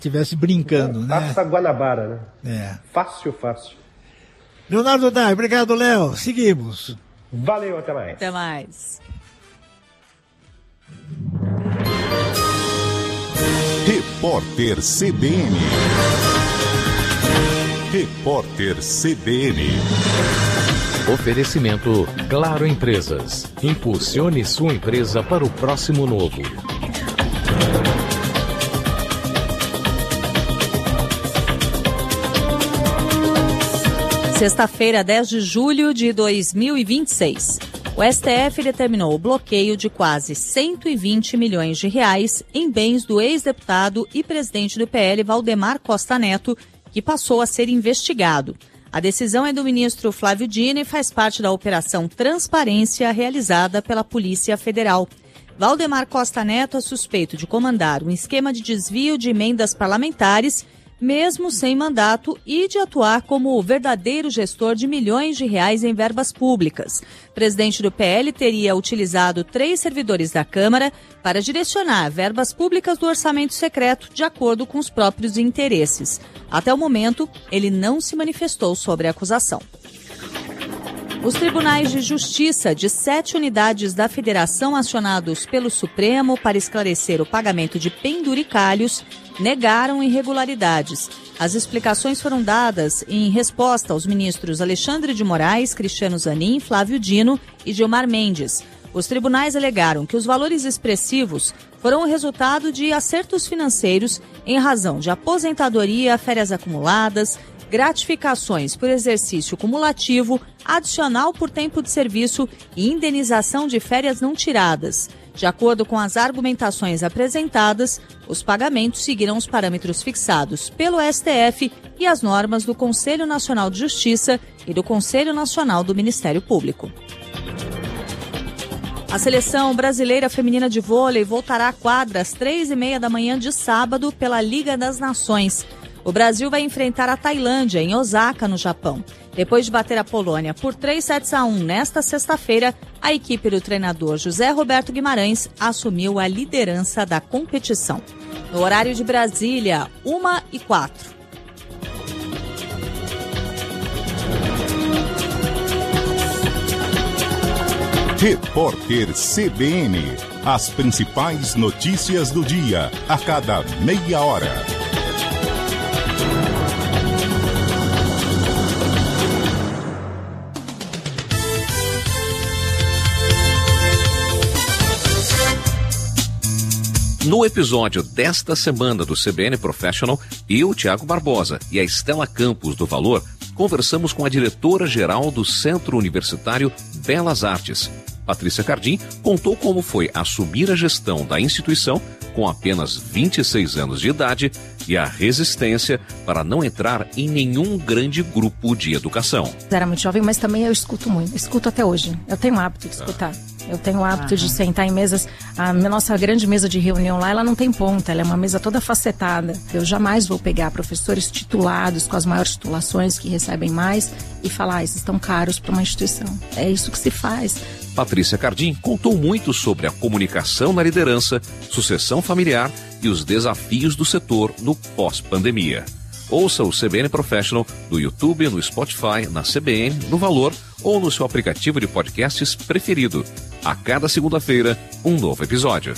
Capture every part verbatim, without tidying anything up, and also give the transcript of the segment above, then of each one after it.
estivesse brincando, é, né? Taça Guanabara, né? É. Fácil, fácil. Leonardo Dai, obrigado, Léo. Seguimos. Valeu, até mais. Até mais. Repórter C B N. Repórter C B N. Oferecimento Claro Empresas. Impulsione sua empresa para o próximo novo. Sexta-feira, dez de julho de dois mil e vinte e seis. O S T F determinou o bloqueio de quase cento e vinte milhões de reais em bens do ex-deputado e presidente do P L, Valdemar Costa Neto, que passou a ser investigado. A decisão é do ministro Flávio Dino e faz parte da Operação Transparência realizada pela Polícia Federal. Valdemar Costa Neto é suspeito de comandar um esquema de desvio de emendas parlamentares, mesmo sem mandato, e de atuar como o verdadeiro gestor de milhões de reais em verbas públicas. O presidente do P L teria utilizado três servidores da Câmara para direcionar verbas públicas do orçamento secreto de acordo com os próprios interesses. Até o momento, ele não se manifestou sobre a acusação. Os tribunais de justiça de sete unidades da federação acionados pelo Supremo para esclarecer o pagamento de penduricalhos negaram irregularidades. As explicações foram dadas em resposta aos ministros Alexandre de Moraes, Cristiano Zanin, Flávio Dino e Gilmar Mendes. Os tribunais alegaram que os valores expressivos foram o resultado de acertos financeiros em razão de aposentadoria, férias acumuladas, gratificações por exercício cumulativo, adicional por tempo de serviço e indenização de férias não tiradas. De acordo com as argumentações apresentadas, os pagamentos seguirão os parâmetros fixados pelo S T F e as normas do Conselho Nacional de Justiça e do Conselho Nacional do Ministério Público. A seleção brasileira feminina de vôlei voltará à quadra às três e meia da manhã de sábado pela Liga das Nações. O Brasil vai enfrentar a Tailândia, em Osaka, no Japão. Depois de bater a Polônia por três sets a um nesta sexta-feira, a equipe do treinador José Roberto Guimarães assumiu a liderança da competição. No horário de Brasília, uma e quatro. Repórter C B N. As principais notícias do dia, a cada meia hora. No episódio desta semana do C B N Professional, eu, Tiago Barbosa, e a Estela Campos do Valor, conversamos com a diretora-geral do Centro Universitário Belas Artes. Patrícia Cardim contou como foi assumir a gestão da instituição com apenas vinte e seis anos de idade e a resistência para não entrar em nenhum grande grupo de educação. Era muito jovem, mas também eu escuto muito. Eu escuto até hoje. Eu tenho o hábito de escutar. Ah. Eu tenho o hábito ah. de sentar em mesas. A nossa grande mesa de reunião lá, ela não tem ponta. Ela é uma mesa toda facetada. Eu jamais vou pegar professores titulados, com as maiores titulações, que recebem mais, e falar, ah, esses estão caros para uma instituição. É isso que se faz. Patrícia Cardim contou muito sobre a comunicação na liderança, sucessão familiar e os desafios do setor no pós-pandemia. Ouça o C B N Professional no YouTube, no Spotify, na C B N, no Valor ou no seu aplicativo de podcasts preferido. A cada segunda-feira, um novo episódio.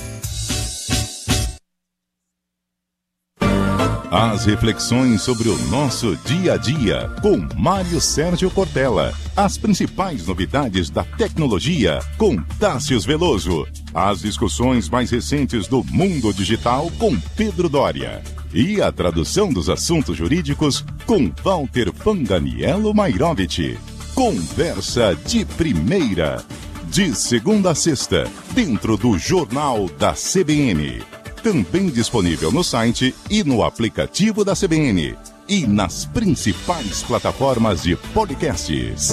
As reflexões sobre o nosso dia a dia, com Mário Sérgio Cortella. As principais novidades da tecnologia, com Tássius Veloso. As discussões mais recentes do mundo digital, com Pedro Doria. E a tradução dos assuntos jurídicos, com Walter Fanganiello Mairovich. Conversa de primeira. De segunda a sexta, dentro do Jornal da C B N. Também disponível no site e no aplicativo da C B N. E nas principais plataformas de podcasts.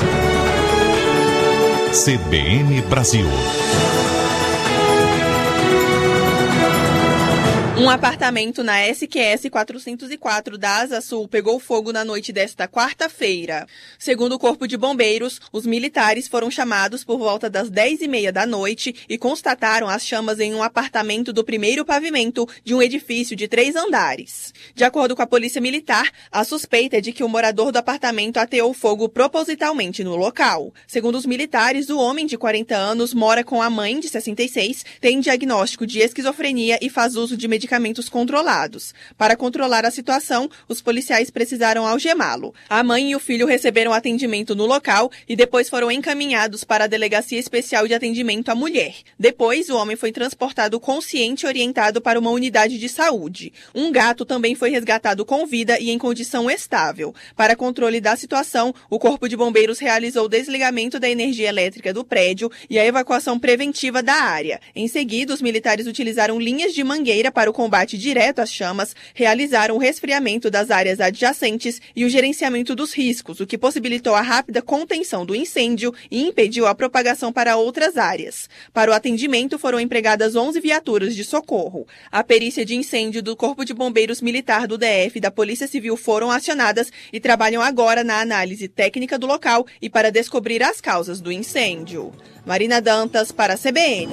C B N Brasil. Um apartamento na S Q S quatrocentos e quatro da Asa Sul pegou fogo na noite desta quarta-feira. Segundo o Corpo de Bombeiros, os militares foram chamados por volta das dez e meia da noite e constataram as chamas em um apartamento do primeiro pavimento de um edifício de três andares. De acordo com a Polícia Militar, a suspeita é de que o morador do apartamento ateou fogo propositalmente no local. Segundo os militares, o homem de quarenta anos mora com a mãe, de sessenta e seis, tem diagnóstico de esquizofrenia e faz uso de medicamentos medicamentos controlados. Para controlar a situação, os policiais precisaram algemá-lo. A mãe e o filho receberam atendimento no local e depois foram encaminhados para a Delegacia Especial de Atendimento à Mulher. Depois, o homem foi transportado consciente e orientado para uma unidade de saúde. Um gato também foi resgatado com vida e em condição estável. Para controle da situação, o Corpo de Bombeiros realizou o desligamento da energia elétrica do prédio e a evacuação preventiva da área. Em seguida, os militares utilizaram linhas de mangueira para o combate direto às chamas, realizaram o resfriamento das áreas adjacentes e o gerenciamento dos riscos, o que possibilitou a rápida contenção do incêndio e impediu a propagação para outras áreas. Para o atendimento foram empregadas onze viaturas de socorro. A perícia de incêndio do Corpo de Bombeiros Militar do D F e da Polícia Civil foram acionadas e trabalham agora na análise técnica do local e para descobrir as causas do incêndio. Marina Dantas para a C B N.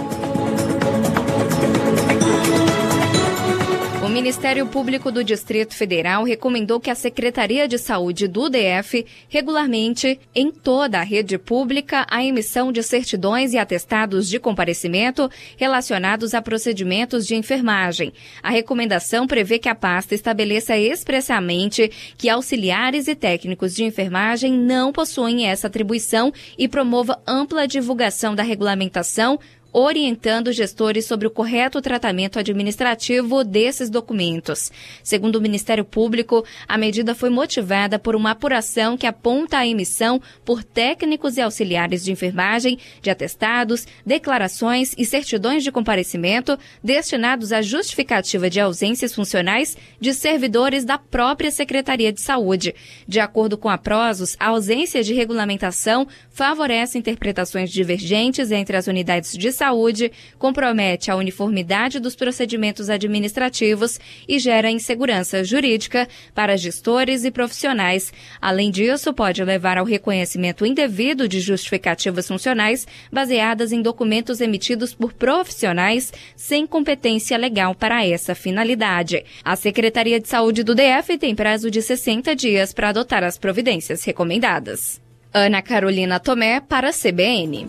O Ministério Público do Distrito Federal recomendou que a Secretaria de Saúde do D F regulamente, em toda a rede pública, a emissão de certidões e atestados de comparecimento relacionados a procedimentos de enfermagem. A recomendação prevê que a pasta estabeleça expressamente que auxiliares e técnicos de enfermagem não possuem essa atribuição e promova ampla divulgação da regulamentação, orientando gestores sobre o correto tratamento administrativo desses documentos. Segundo o Ministério Público, a medida foi motivada por uma apuração que aponta a emissão por técnicos e auxiliares de enfermagem de atestados, declarações e certidões de comparecimento destinados à justificativa de ausências funcionais de servidores da própria Secretaria de Saúde. De acordo com a Prozos, a ausência de regulamentação favorece interpretações divergentes entre as unidades de saúde Saúde, compromete a uniformidade dos procedimentos administrativos e gera insegurança jurídica para gestores e profissionais. Além disso, pode levar ao reconhecimento indevido de justificativas funcionais baseadas em documentos emitidos por profissionais sem competência legal para essa finalidade. A Secretaria de Saúde do D F tem prazo de sessenta dias para adotar as providências recomendadas. Ana Carolina Tomé para a C B N.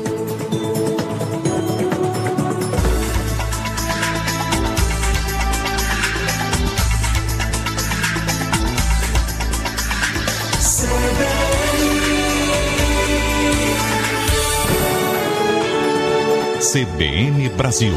C B N Brasil.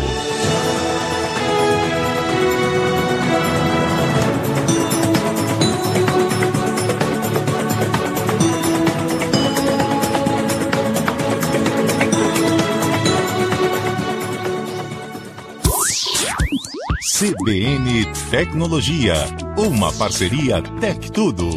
C B N Tecnologia, uma parceria Tec Tudo.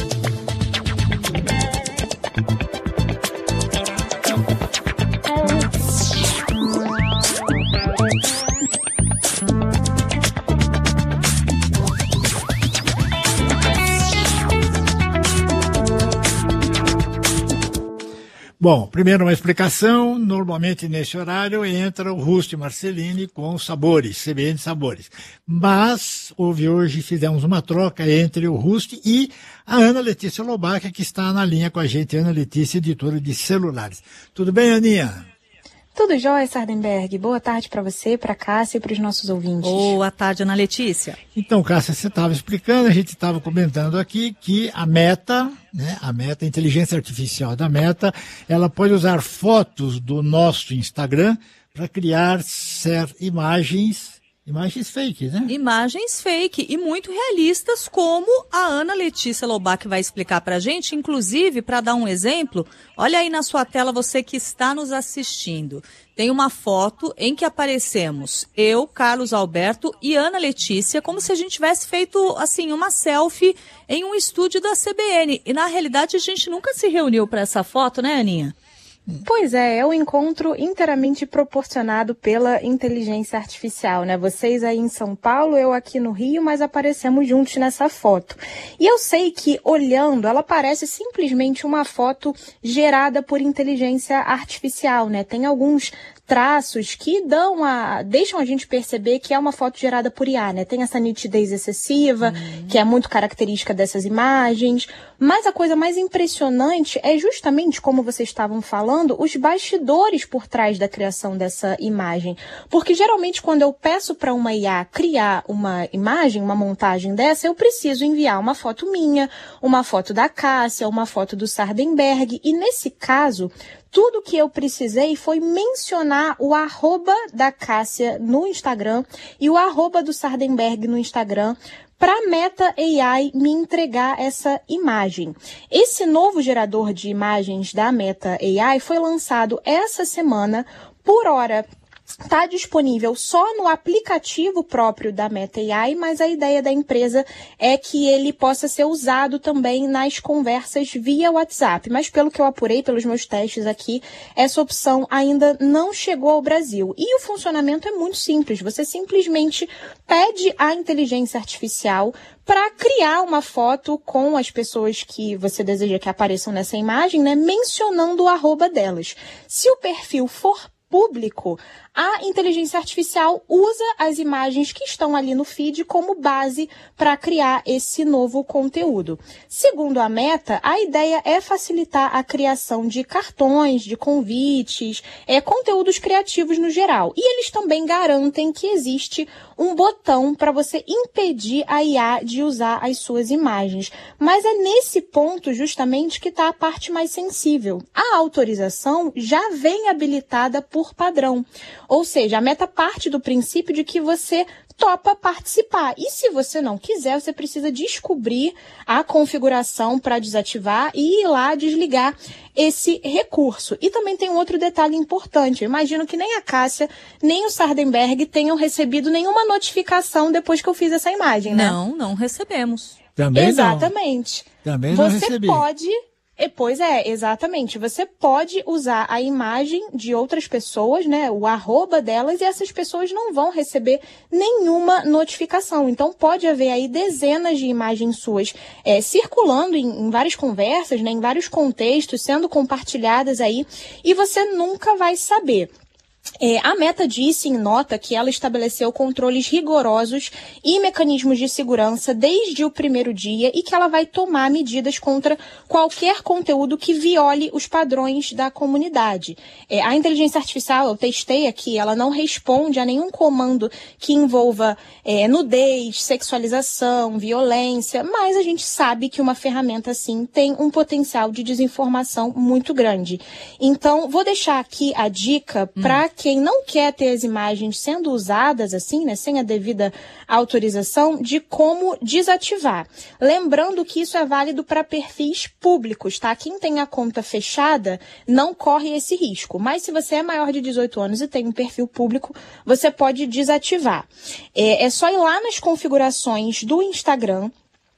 Bom, primeiro uma explicação, normalmente nesse horário entra o Rusti Marcelini com Sabores, C B N Sabores. Mas houve hoje, fizemos uma troca entre o Rusti e a Ana Letícia Lobaca, que está na linha com a gente. Ana Letícia, editora de celulares. Tudo bem, Aninha? Tudo jóia, Sardenberg. Boa tarde para você, para Cássia e para os nossos ouvintes. Boa tarde, Ana Letícia. Então, Cássia, você estava explicando, a gente estava comentando aqui que a Meta, né, a Meta, a inteligência artificial da Meta, ela pode usar fotos do nosso Instagram para criar ser imagens, imagens fake, né? Imagens fake e muito realistas, como a Ana Letícia Lobac vai explicar para a gente, inclusive, para dar um exemplo, olha aí na sua tela, você que está nos assistindo. Tem uma foto em que aparecemos eu, Carlos Alberto e Ana Letícia, como se a gente tivesse feito, assim, uma selfie em um estúdio da C B N. E, na realidade, a gente nunca se reuniu para essa foto, né, Aninha? Pois é, é um encontro inteiramente proporcionado pela inteligência artificial, né? Vocês aí em São Paulo, eu aqui no Rio, mas aparecemos juntos nessa foto. E eu sei que, olhando, ela parece simplesmente uma foto gerada por inteligência artificial, né? Tem alguns traços que dão a, deixam a gente perceber que é uma foto gerada por I A, né? Tem essa nitidez excessiva, uhum. que é muito característica dessas imagens, mas a coisa mais impressionante é justamente, como vocês estavam falando, os bastidores por trás da criação dessa imagem. Porque geralmente quando eu peço para uma I A criar uma imagem, uma montagem dessa, eu preciso enviar uma foto minha, uma foto da Cássia, uma foto do Sardenberg, e nesse caso, tudo que eu precisei foi mencionar o arroba da Cássia no Instagram e o arroba do Sardenberg no Instagram para a Meta A I me entregar essa imagem. Esse novo gerador de imagens da Meta A I foi lançado essa semana. Por hora, está disponível só no aplicativo próprio da Meta A I, mas a ideia da empresa é que ele possa ser usado também nas conversas via WhatsApp. Mas pelo que eu apurei, pelos meus testes aqui, essa opção ainda não chegou ao Brasil. E o funcionamento é muito simples. Você simplesmente pede à inteligência artificial para criar uma foto com as pessoas que você deseja que apareçam nessa imagem, né, mencionando o arroba delas. Se o perfil for público, a inteligência artificial usa as imagens que estão ali no feed como base para criar esse novo conteúdo. Segundo a Meta, a ideia é facilitar a criação de cartões, de convites, é, conteúdos criativos no geral. E eles também garantem que existe um botão para você impedir a I A de usar as suas imagens. Mas é nesse ponto justamente que está a parte mais sensível. A autorização já vem habilitada por padrão. Ou seja, a Meta parte do princípio de que você topa participar. E se você não quiser, você precisa descobrir a configuração para desativar e ir lá desligar esse recurso. E também tem um outro detalhe importante. Eu imagino que nem a Cássia, nem o Sardenberg tenham recebido nenhuma notificação depois que eu fiz essa imagem, né? Não, não recebemos. Também Exatamente. não. Também não você recebi. pode... E, pois é, exatamente. Você pode usar a imagem de outras pessoas, né, o arroba delas, e essas pessoas não vão receber nenhuma notificação. Então, pode haver aí dezenas de imagens suas é, circulando em, em várias conversas, né, em vários contextos, sendo compartilhadas aí, e você nunca vai saber. É, a Meta disse em nota que ela estabeleceu controles rigorosos e mecanismos de segurança desde o primeiro dia e que ela vai tomar medidas contra qualquer conteúdo que viole os padrões da comunidade. É, a inteligência artificial, eu testei aqui, ela não responde a nenhum comando que envolva é, nudez, sexualização, violência, mas a gente sabe que uma ferramenta assim tem um potencial de desinformação muito grande. Então, vou deixar aqui a dica hum. para quem não quer ter as imagens sendo usadas assim, né, sem a devida autorização, de como desativar. Lembrando que isso é válido para perfis públicos, tá? Quem tem a conta fechada não corre esse risco. Mas se você é maior de dezoito anos e tem um perfil público, você pode desativar. É, é só ir lá nas configurações do Instagram.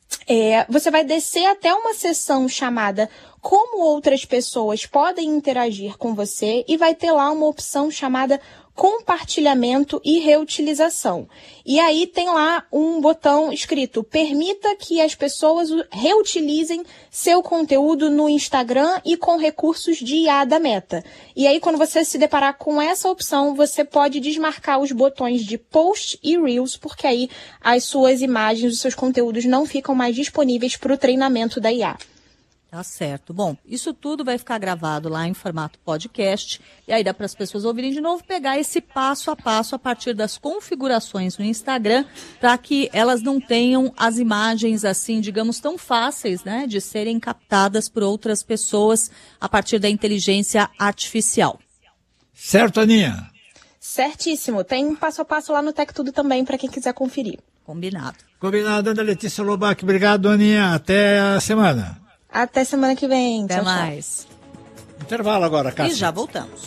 É, você vai descer até uma seção chamada Como Outras Pessoas Podem Interagir com Você e vai ter lá uma opção chamada Compartilhamento e Reutilização. E aí tem lá um botão escrito Permita que as pessoas reutilizem seu conteúdo no Instagram e com recursos de I A da Meta. E aí quando você se deparar com essa opção, você pode desmarcar os botões de Post e Reels, porque aí as suas imagens, os seus conteúdos não ficam mais disponíveis para o treinamento da I A. Tá certo. Bom, isso tudo vai ficar gravado lá em formato podcast e aí dá para as pessoas ouvirem de novo, pegar esse passo a passo a partir das configurações no Instagram para que elas não tenham as imagens assim, digamos, tão fáceis, né, de serem captadas por outras pessoas a partir da inteligência artificial. Certo, Aninha? Certíssimo. Tem um passo a passo lá no Tech Tudo também para quem quiser conferir. Combinado. Combinado, Ana Letícia Lobac. Obrigado, Aninha. Até a semana. Até semana que vem. Até tchau, mais. Tchau. Intervalo agora, Cássia. E já voltamos.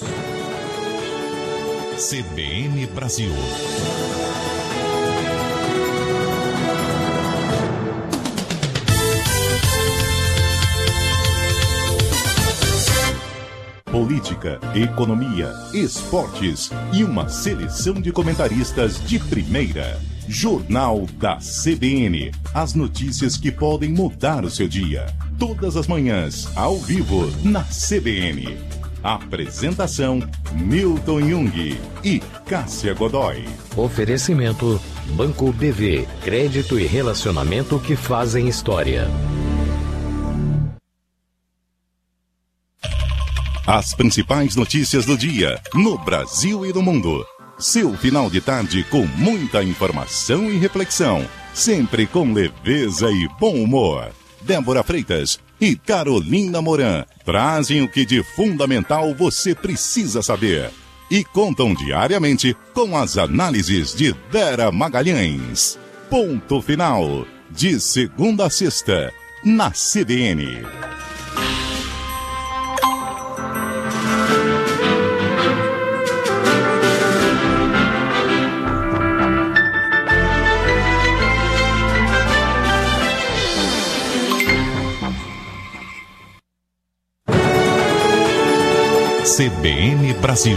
C B N Brasil. Política. política, economia, esportes e uma seleção de comentaristas de primeira. Jornal da C B N. As notícias que podem mudar o seu dia. Todas as manhãs, ao vivo, na C B N. Apresentação: Milton Jung e Cássia Godoy. Oferecimento: Banco B V. Crédito e relacionamento que fazem história. As principais notícias do dia, no Brasil e no mundo. Seu final de tarde com muita informação e reflexão. Sempre com leveza e bom humor. Débora Freitas e Carolina Moran trazem o que de fundamental você precisa saber. E contam diariamente com as análises de Vera Magalhães. Ponto final. De segunda a sexta, na C B N. C B N Brasil.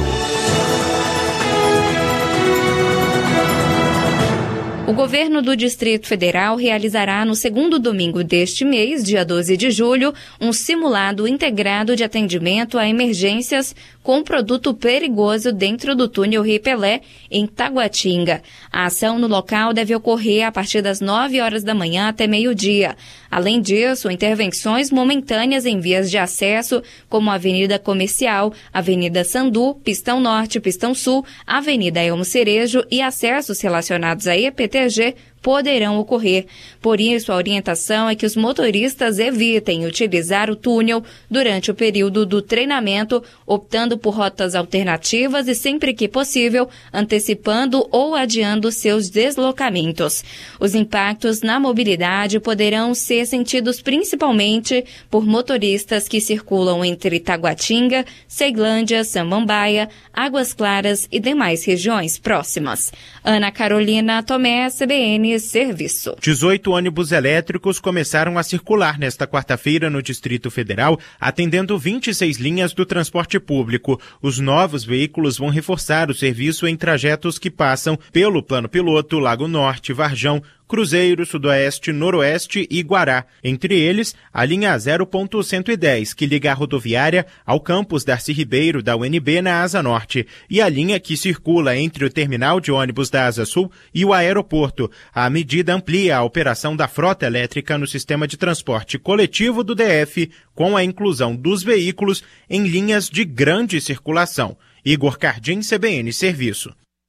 O governo do Distrito Federal realizará no segundo domingo deste mês, dia doze de julho, um simulado integrado de atendimento a emergências com produto perigoso dentro do túnel Rio Pelé, em Taguatinga. A ação no local deve ocorrer a partir das nove horas da manhã até meio-dia. Além disso, intervenções momentâneas em vias de acesso, como a Avenida Comercial, Avenida Sandu, Pistão Norte, Pistão Sul, Avenida Elmo Cerejo e acessos relacionados a E P T G, poderão ocorrer. Por isso, a orientação é que os motoristas evitem utilizar o túnel durante o período do treinamento, optando por rotas alternativas e, sempre que possível, antecipando ou adiando seus deslocamentos. Os impactos na mobilidade poderão ser sentidos principalmente por motoristas que circulam entre Taguatinga, Ceilândia, Samambaia, Águas Claras e demais regiões próximas. Ana Carolina Tomé, C B N Serviço. dezoito ônibus elétricos começaram a circular nesta quarta-feira no Distrito Federal, atendendo vinte e seis linhas do transporte público. Os novos veículos vão reforçar o serviço em trajetos que passam pelo Plano Piloto, Lago Norte, Varjão, Cruzeiro, Sudoeste, Noroeste e Guará. Entre eles, a linha zero ponto cento e dez, que liga a rodoviária ao campus Darcy Ribeiro, da U N B, na Asa Norte, e a linha que circula entre o terminal de ônibus da Asa Sul e o aeroporto. A medida amplia a operação da frota elétrica no sistema de transporte coletivo do D F, com a inclusão dos veículos em linhas de grande circulação. Igor Cardim, C B N Serviço.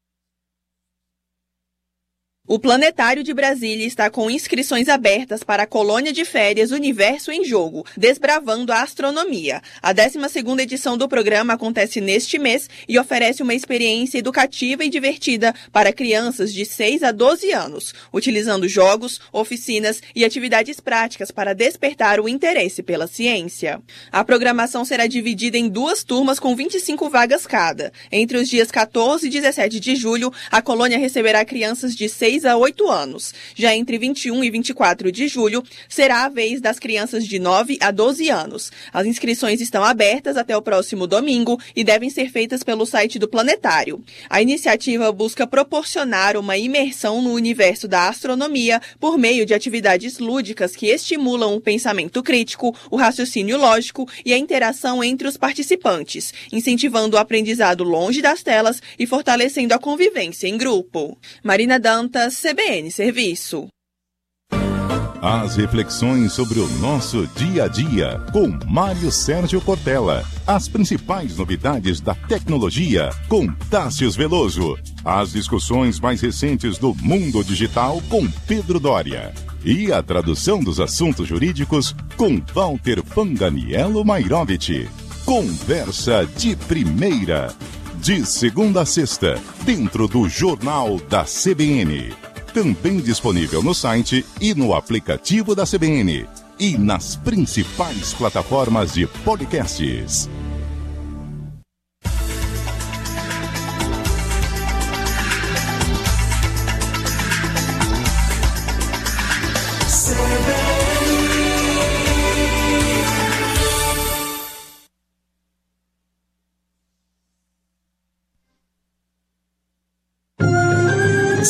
O Planetário de Brasília está com inscrições abertas para a colônia de férias Universo em Jogo, Desbravando a Astronomia. A décima segunda edição do programa acontece neste mês e oferece uma experiência educativa e divertida para crianças de seis a doze anos, utilizando jogos, oficinas e atividades práticas para despertar o interesse pela ciência. A programação será dividida em duas turmas com vinte e cinco vagas cada. Entre os dias quatorze e dezessete de julho, a colônia receberá crianças de seis a oito anos. Já entre vinte e um e vinte e quatro de julho, será a vez das crianças de nove a doze anos. As inscrições estão abertas até o próximo domingo e devem ser feitas pelo site do Planetário. A iniciativa busca proporcionar uma imersão no universo da astronomia por meio de atividades lúdicas que estimulam o pensamento crítico, o raciocínio lógico e a interação entre os participantes, incentivando o aprendizado longe das telas e fortalecendo a convivência em grupo. Marina Dantas, C B N Serviço. As reflexões sobre o nosso dia a dia com Mário Sérgio Cortella. As principais novidades da tecnologia com Tássius Veloso. As discussões mais recentes do mundo digital com Pedro Doria. E a tradução dos assuntos jurídicos com Walter Panganiello Mairovich. Conversa de primeira. De segunda a sexta, dentro do Jornal da C B N. Também disponível no site e no aplicativo da C B N. E nas principais plataformas de podcasts.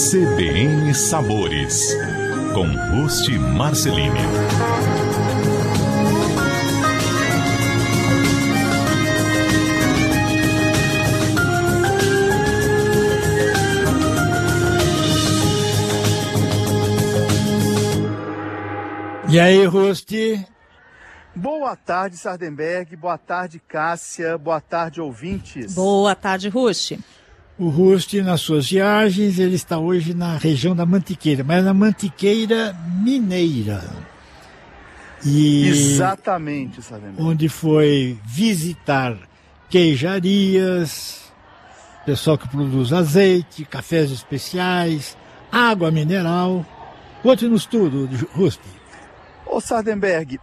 C B N Sabores, com Rusti Marcelini. E aí, Rusti? Boa tarde, Sardenberg. Boa tarde, Cássia. Boa tarde, ouvintes. Boa tarde, Rusti. O Rusti, nas suas viagens, ele está hoje na região da Mantiqueira, mas na Mantiqueira Mineira. E exatamente, Sardenberg. Onde foi visitar queijarias, pessoal que produz azeite, cafés especiais, água mineral. Conte-nos tudo, Rusti. Ô, Sardenberg,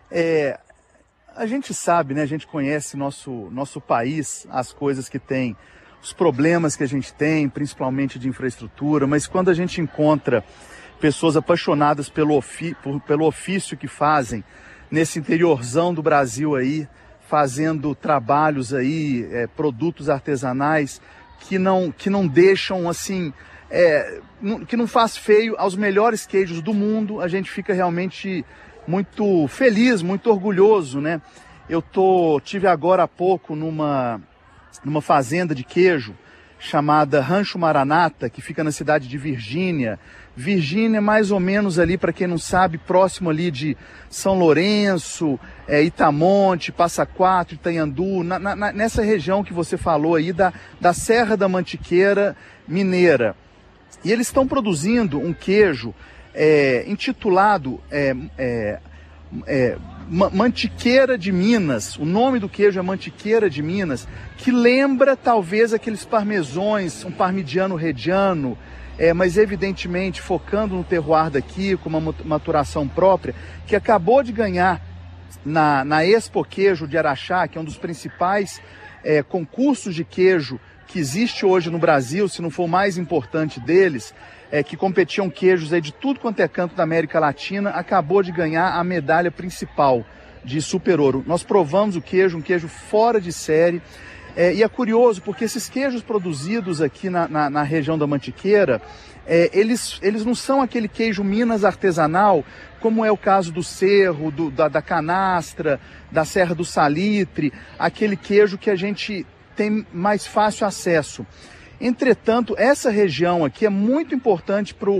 é, a gente sabe, né, a gente conhece nosso, nosso país, as coisas que tem, os problemas que a gente tem, principalmente de infraestrutura, mas quando a gente encontra pessoas apaixonadas pelo, ofi, por, pelo ofício que fazem nesse interiorzão do Brasil aí, fazendo trabalhos aí, é, produtos artesanais que não, que não deixam assim... É, que não faz feio aos melhores queijos do mundo, a gente fica realmente muito feliz, muito orgulhoso, né? Eu tô, tive agora há pouco numa, numa fazenda de queijo chamada Rancho Maranata, que fica na cidade de Virgínia. Virgínia, mais ou menos ali, para quem não sabe, próximo ali de São Lourenço, é, Itamonte, Passa Quatro, Itanhandu, na, na, nessa região que você falou aí da, da Serra da Mantiqueira Mineira. E eles estão produzindo um queijo é, intitulado é, é, é, Mantiqueira de Minas. O nome do queijo é Mantiqueira de Minas, que lembra talvez aqueles parmesões, um parmigiano reggiano, é, mas evidentemente focando no terroir daqui, com uma maturação própria, que acabou de ganhar na, na Expo Queijo de Araxá, que é um dos principais é, concursos de queijo que existe hoje no Brasil, se não for o mais importante deles, é, que competiam queijos aí de tudo quanto é canto da América Latina, acabou de ganhar a medalha principal de Super Ouro. Nós provamos o queijo, um queijo fora de série, é, e é curioso porque esses queijos produzidos aqui na, na, na região da Mantiqueira, é, eles, eles não são aquele queijo Minas artesanal, como é o caso do Cerro, do, da, da Canastra, da Serra do Salitre, aquele queijo que a gente tem mais fácil acesso. Entretanto, essa região aqui é muito importante para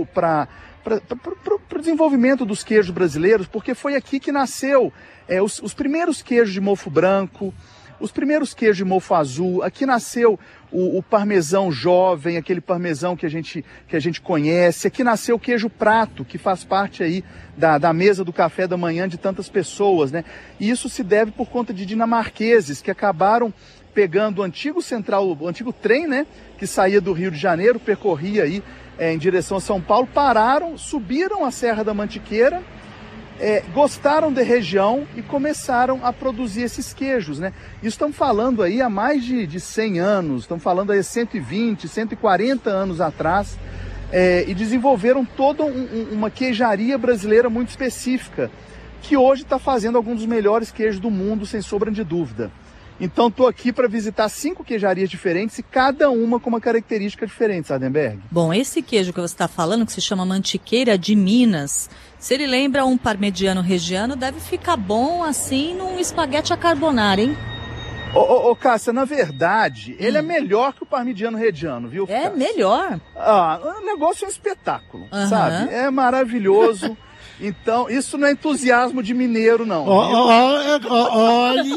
o desenvolvimento dos queijos brasileiros, porque foi aqui que nasceu é, os, os primeiros queijos de mofo branco, os primeiros queijos de mofo azul. Aqui nasceu o, o parmesão jovem, aquele parmesão que a, gente, que a gente conhece. Aqui nasceu o queijo prato, que faz parte aí da, da mesa do café da manhã de tantas pessoas, né? E isso se deve por conta de dinamarqueses que acabaram pegando o antigo central, o antigo trem, né, que saía do Rio de Janeiro, percorria aí é, em direção a São Paulo, pararam, subiram a Serra da Mantiqueira, é, gostaram da região e começaram a produzir esses queijos, né? Isso estamos falando aí há mais de, de cem anos, estamos falando aí há cento e vinte, cento e quarenta anos atrás, é, e desenvolveram toda um, um, uma queijaria brasileira muito específica, que hoje está fazendo alguns dos melhores queijos do mundo, sem sombra de dúvida. Então estou aqui para visitar cinco queijarias diferentes e cada uma com uma característica diferente, Sardenberg. Bom, esse queijo que você está falando, que se chama Mantiqueira de Minas, se ele lembra um parmegiano reggiano, deve ficar bom assim num espaguete à carbonara, hein? Ô, ô, ô Cássia, na verdade, hum. ele é melhor que o parmigiano reggiano, viu? É Cássia? Melhor? Ah, o negócio é um espetáculo, uhum. sabe? É maravilhoso. Então, isso não é entusiasmo de mineiro, não. Oh, oh, oh, olhe,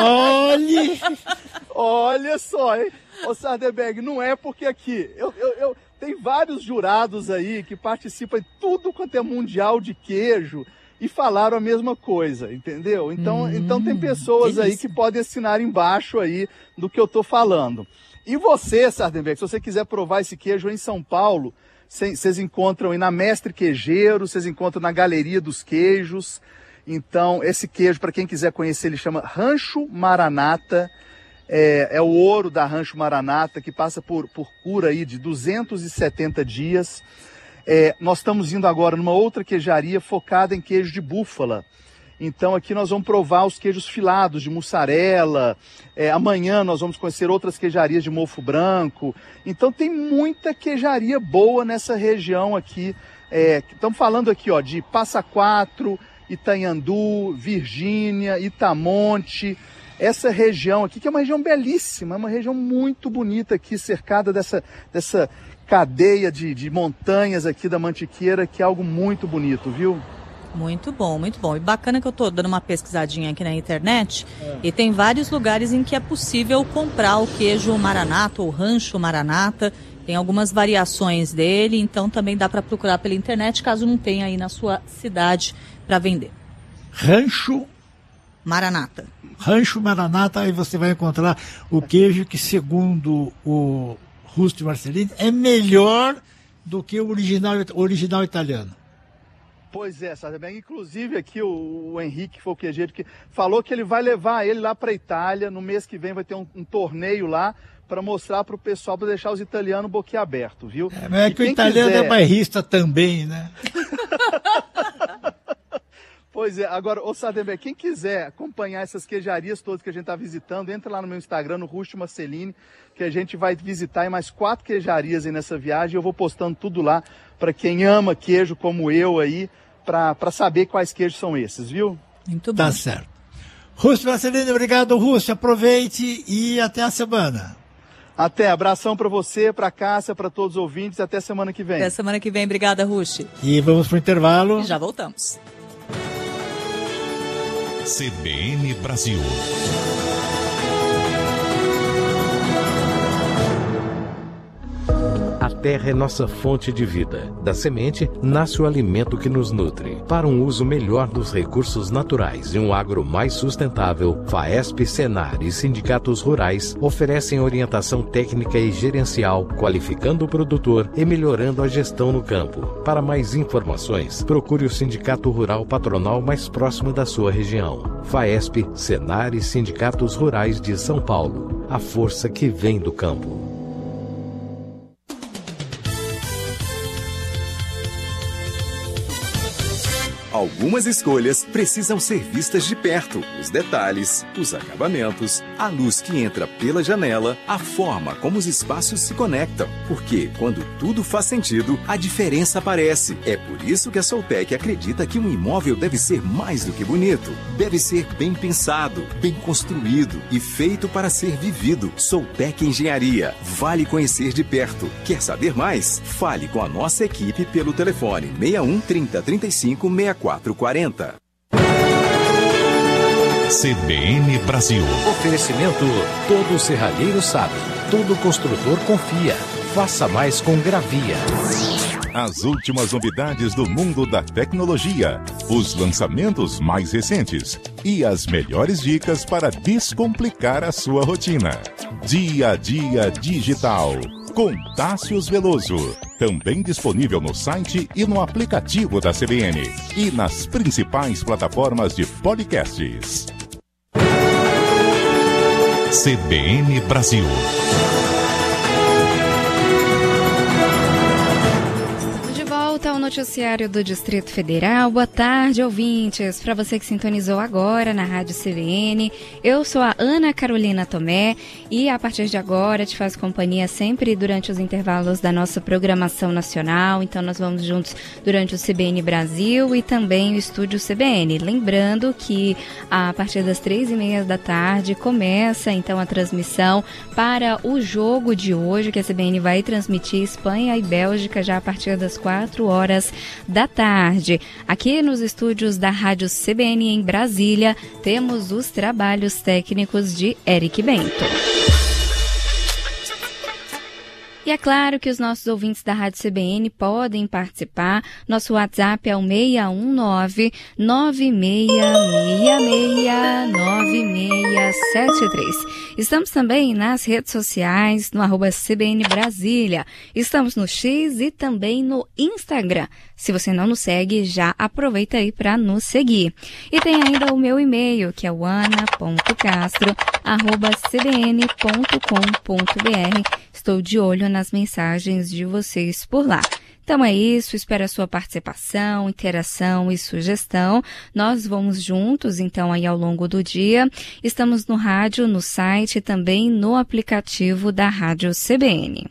olhe. Olha só, hein? Ô, Sardenberg, não é porque aqui... Eu, eu, eu, tem vários jurados aí que participam de tudo quanto é mundial de queijo e falaram a mesma coisa, entendeu? Então, hum, então tem pessoas delícia. aí que podem assinar embaixo aí do que eu tô falando. E você, Sardenberg, se você quiser provar esse queijo em São Paulo... Vocês encontram aí na Mestre Queijeiro, vocês encontram na Galeria dos Queijos. Então, esse queijo, para quem quiser conhecer, ele chama Rancho Maranata. É, é o ouro da Rancho Maranata, que passa por, por cura aí de duzentos e setenta dias. É, nós estamos indo agora numa outra queijaria focada em queijo de búfala. Então aqui nós vamos provar os queijos filados de mussarela, é, amanhã nós vamos conhecer outras queijarias de mofo branco. Então tem muita queijaria boa nessa região aqui. É, estamos falando aqui ó, de Passa Quatro, Itanhandu, Virgínia, Itamonte. Essa região aqui, que é uma região belíssima, é uma região muito bonita aqui, cercada dessa, dessa cadeia de, de montanhas aqui da Mantiqueira, que é algo muito bonito, viu? Muito bom, muito bom. E bacana que eu tô dando uma pesquisadinha aqui na internet é. e tem vários lugares em que é possível comprar o queijo Maranata ou Rancho Maranata. Tem algumas variações dele, então também dá para procurar pela internet, caso não tenha aí na sua cidade para vender. Rancho Maranata. Rancho Maranata, aí você vai encontrar o queijo que, segundo o Rusti Marcellini, é melhor do que o original, original italiano. Pois é, sabe bem? Inclusive aqui o, o Henrique, que foi o queijeiro, que falou que ele vai levar ele lá para a Itália. No mês que vem vai ter um, um torneio lá para mostrar para o pessoal, para deixar os italianos boquiabertos, viu? É, mas é que o italiano quiser... é bairrista também, né? Pois é, agora, ô Sardenberg, quem quiser acompanhar essas queijarias todas que a gente está visitando, entra lá no meu Instagram, no Rusti Marcellini, que a gente vai visitar em mais quatro queijarias aí nessa viagem. Eu vou postando tudo lá para quem ama queijo como eu aí, para saber quais queijos são esses, viu? Muito bom. Tá certo. Rusti Marcellini, obrigado, Rusti. Aproveite e até a semana. Até, abração para você, para Cássia, para todos os ouvintes, até semana que vem. Até semana que vem, obrigada, Rusti. E vamos pro intervalo. E já voltamos. C B N Brasil. A terra é nossa fonte de vida. Da semente, nasce o alimento que nos nutre. Para um uso melhor dos recursos naturais e um agro mais sustentável, FAESP, Senar e sindicatos rurais oferecem orientação técnica e gerencial, qualificando o produtor e melhorando a gestão no campo. Para mais informações, procure o Sindicato Rural Patronal mais próximo da sua região. FAESP, Senar e sindicatos rurais de São Paulo. A força que vem do campo. Algumas escolhas precisam ser vistas de perto. Os detalhes, os acabamentos, a luz que entra pela janela, a forma como os espaços se conectam. Porque quando tudo faz sentido, a diferença aparece. É por isso que a Soltec acredita que um imóvel deve ser mais do que bonito. Deve ser bem pensado, bem construído e feito para ser vivido. Soltec Engenharia. Vale conhecer de perto. Quer saber mais? Fale com a nossa equipe pelo telefone seis um, trinta, trinta e cinco, sessenta e quatro quarenta. C B N Brasil. Oferecimento: todo serralheiro sabe, todo construtor confia. Faça mais com Gravia. As últimas novidades do mundo da tecnologia, os lançamentos mais recentes e as melhores dicas para descomplicar a sua rotina. Dia a Dia Digital, com Tássius Veloso. Também disponível no site e no aplicativo da C B N e nas principais plataformas de podcasts. C B N Brasil. Ao noticiário do Distrito Federal. Boa tarde, ouvintes. Para você que sintonizou agora na Rádio C B N, eu sou a Ana Carolina Tomé e a partir de agora te faço companhia sempre durante os intervalos da nossa programação nacional. Então nós vamos juntos durante o C B N Brasil e também o Estúdio C B N. Lembrando que a partir das três e meia da tarde começa então a transmissão para o jogo de hoje, que a C B N vai transmitir Espanha e Bélgica já a partir das quatro horas da tarde. Aqui nos estúdios da Rádio C B N em Brasília, temos os trabalhos técnicos de Eric Bento. E é claro que os nossos ouvintes da Rádio C B N podem participar. Nosso WhatsApp é o seis um nove, nove seis seis seis, nove seis sete três. Estamos também nas redes sociais, no arroba C B N Brasília. Estamos no X e também no Instagram. Se você não nos segue, já aproveita aí para nos seguir. E tem ainda o meu e-mail, que é o ana ponto castro arroba c b n ponto com ponto b r. Estou de olho nas mensagens de vocês por lá. Então é isso, espero a sua participação, interação e sugestão. Nós vamos juntos, então, aí ao longo do dia. Estamos no rádio, no site e também no aplicativo da Rádio C B N.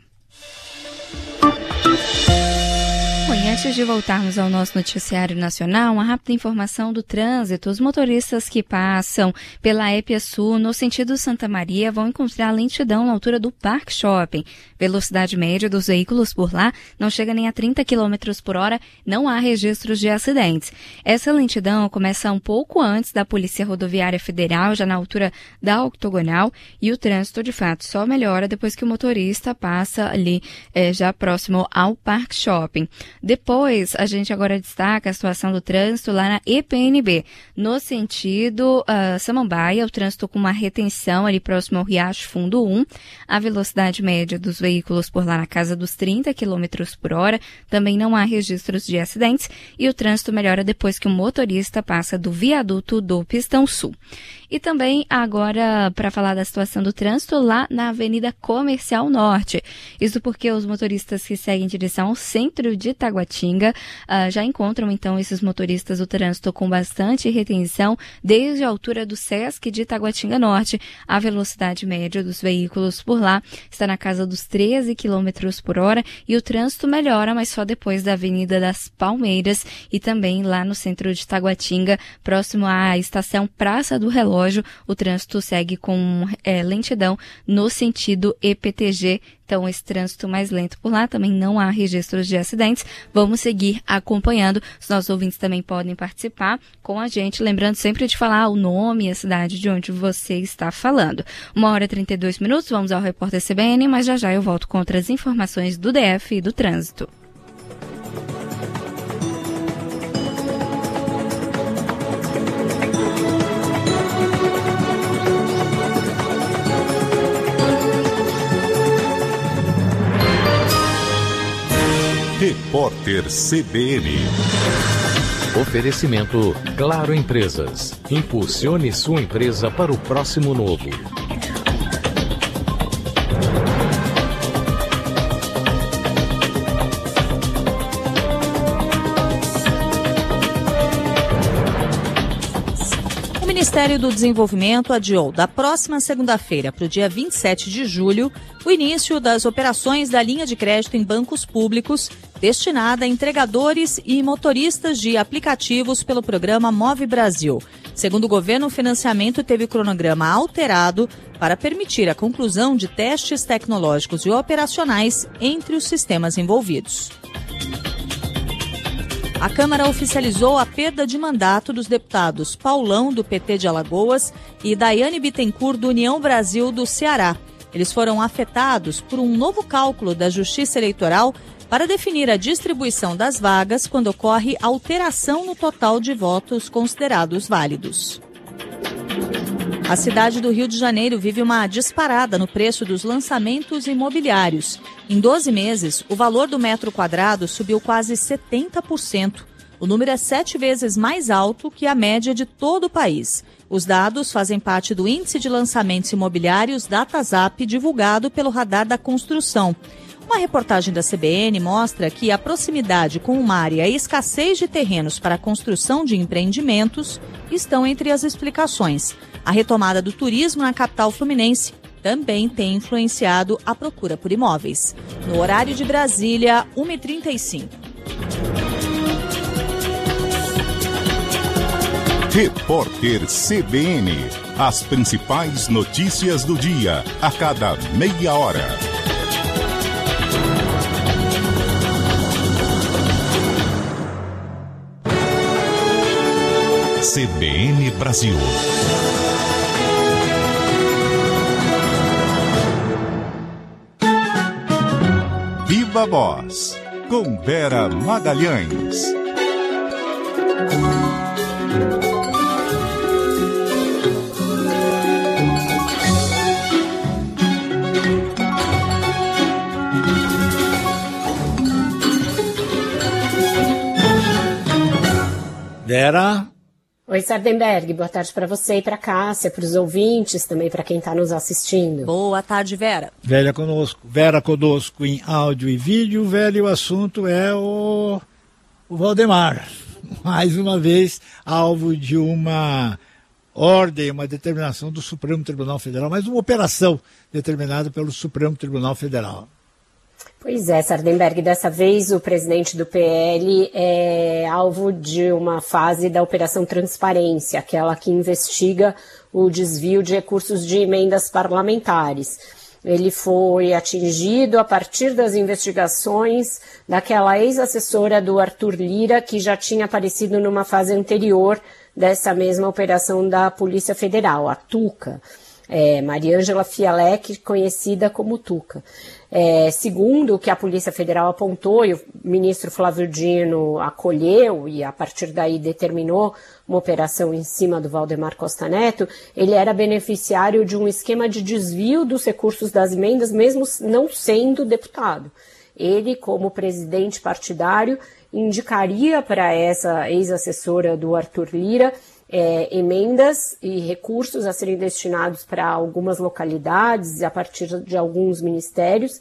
Bom, e antes de voltarmos ao nosso noticiário nacional, uma rápida informação do trânsito. Os motoristas que passam pela Épia Sul, no sentido Santa Maria, vão encontrar lentidão na altura do Park Shopping. Velocidade média dos veículos por lá não chega nem a trinta quilômetros por hora, não há registros de acidentes. Essa lentidão começa um pouco antes da Polícia Rodoviária Federal, já na altura da Octogonal, e o trânsito, de fato, só melhora depois que o motorista passa ali, é, já próximo ao Park Shopping. Depois, a gente agora destaca a situação do trânsito lá na E P N B. No sentido uh, Samambaia, o trânsito com uma retenção ali próximo ao Riacho Fundo um. A velocidade média dos veículos por lá na casa dos trinta quilômetros por hora. Também não há registros de acidentes. E o trânsito melhora depois que o motorista passa do viaduto do Pistão Sul. E também agora para falar da situação do trânsito lá na Avenida Comercial Norte. Isso porque os motoristas que seguem em direção ao centro de Taguatinga uh, já encontram então esses motoristas do trânsito com bastante retenção desde a altura do Sesc de Taguatinga Norte. A velocidade média dos veículos por lá está na casa dos treze quilômetros por hora e o trânsito melhora, mas só depois da Avenida das Palmeiras e também lá no centro de Taguatinga, próximo à estação Praça do Relógio. O trânsito segue com é, lentidão no sentido E P T G. Então, esse trânsito mais lento por lá, também não há registros de acidentes. Vamos seguir acompanhando. Os nossos ouvintes também podem participar com a gente, lembrando sempre de falar o nome e a cidade de onde você está falando. Uma hora e trinta e dois minutos, vamos ao repórter C B N, mas já já eu volto com outras informações do D F e do trânsito. Repórter C B N. Oferecimento Claro Empresas. Impulsione sua empresa para o próximo novo. O Ministério do Desenvolvimento adiou da próxima segunda-feira para o dia vinte e sete de julho o início das operações da linha de crédito em bancos públicos destinada a entregadores e motoristas de aplicativos pelo programa Move Brasil. Segundo o governo, o financiamento teve o cronograma alterado para permitir a conclusão de testes tecnológicos e operacionais entre os sistemas envolvidos. A Câmara oficializou a perda de mandato dos deputados Paulão, do P T de Alagoas, e Daiane Bittencourt, do União Brasil do Ceará. Eles foram afetados por um novo cálculo da Justiça Eleitoral para definir a distribuição das vagas quando ocorre alteração no total de votos considerados válidos. A cidade do Rio de Janeiro vive uma disparada no preço dos lançamentos imobiliários. Em doze meses, o valor do metro quadrado subiu quase setenta por cento. O número é sete vezes mais alto que a média de todo o país. Os dados fazem parte do Índice de Lançamentos Imobiliários DataZap, divulgado pelo Radar da Construção. Uma reportagem da C B N mostra que a proximidade com o mar e a escassez de terrenos para a construção de empreendimentos estão entre as explicações. A retomada do turismo na capital fluminense também tem influenciado a procura por imóveis. No horário de Brasília, uma e trinta e cinco. Repórter C B N. As principais notícias do dia, a cada meia hora. C B N Brasil. Viva a Voz, com Vera Magalhães. Vera. Oi, Sardenberg, boa tarde para você e para Cássia, para os ouvintes, também para quem está nos assistindo. Boa tarde, Vera. Vera conosco, Vera conosco em áudio e vídeo. Vera, e o assunto é o, o Valdemar, mais uma vez alvo de uma ordem, uma determinação do Supremo Tribunal Federal, mas uma operação determinada pelo Supremo Tribunal Federal. Pois é, Sardenberg, dessa vez o presidente do P L é alvo de uma fase da Operação Transparência, aquela que investiga o desvio de recursos de emendas parlamentares. Ele foi atingido a partir das investigações daquela ex-assessora do Arthur Lira, que já tinha aparecido numa fase anterior dessa mesma operação da Polícia Federal, a Tuca. É, Mariângela Fialec, conhecida como Tuca. É, segundo o que a Polícia Federal apontou, e o ministro Flávio Dino acolheu e a partir daí determinou uma operação em cima do Valdemar Costa Neto, ele era beneficiário de um esquema de desvio dos recursos das emendas, mesmo não sendo deputado. Ele, como presidente partidário, indicaria para essa ex-assessora do Arthur Lira É, emendas e recursos a serem destinados para algumas localidades a partir de alguns ministérios,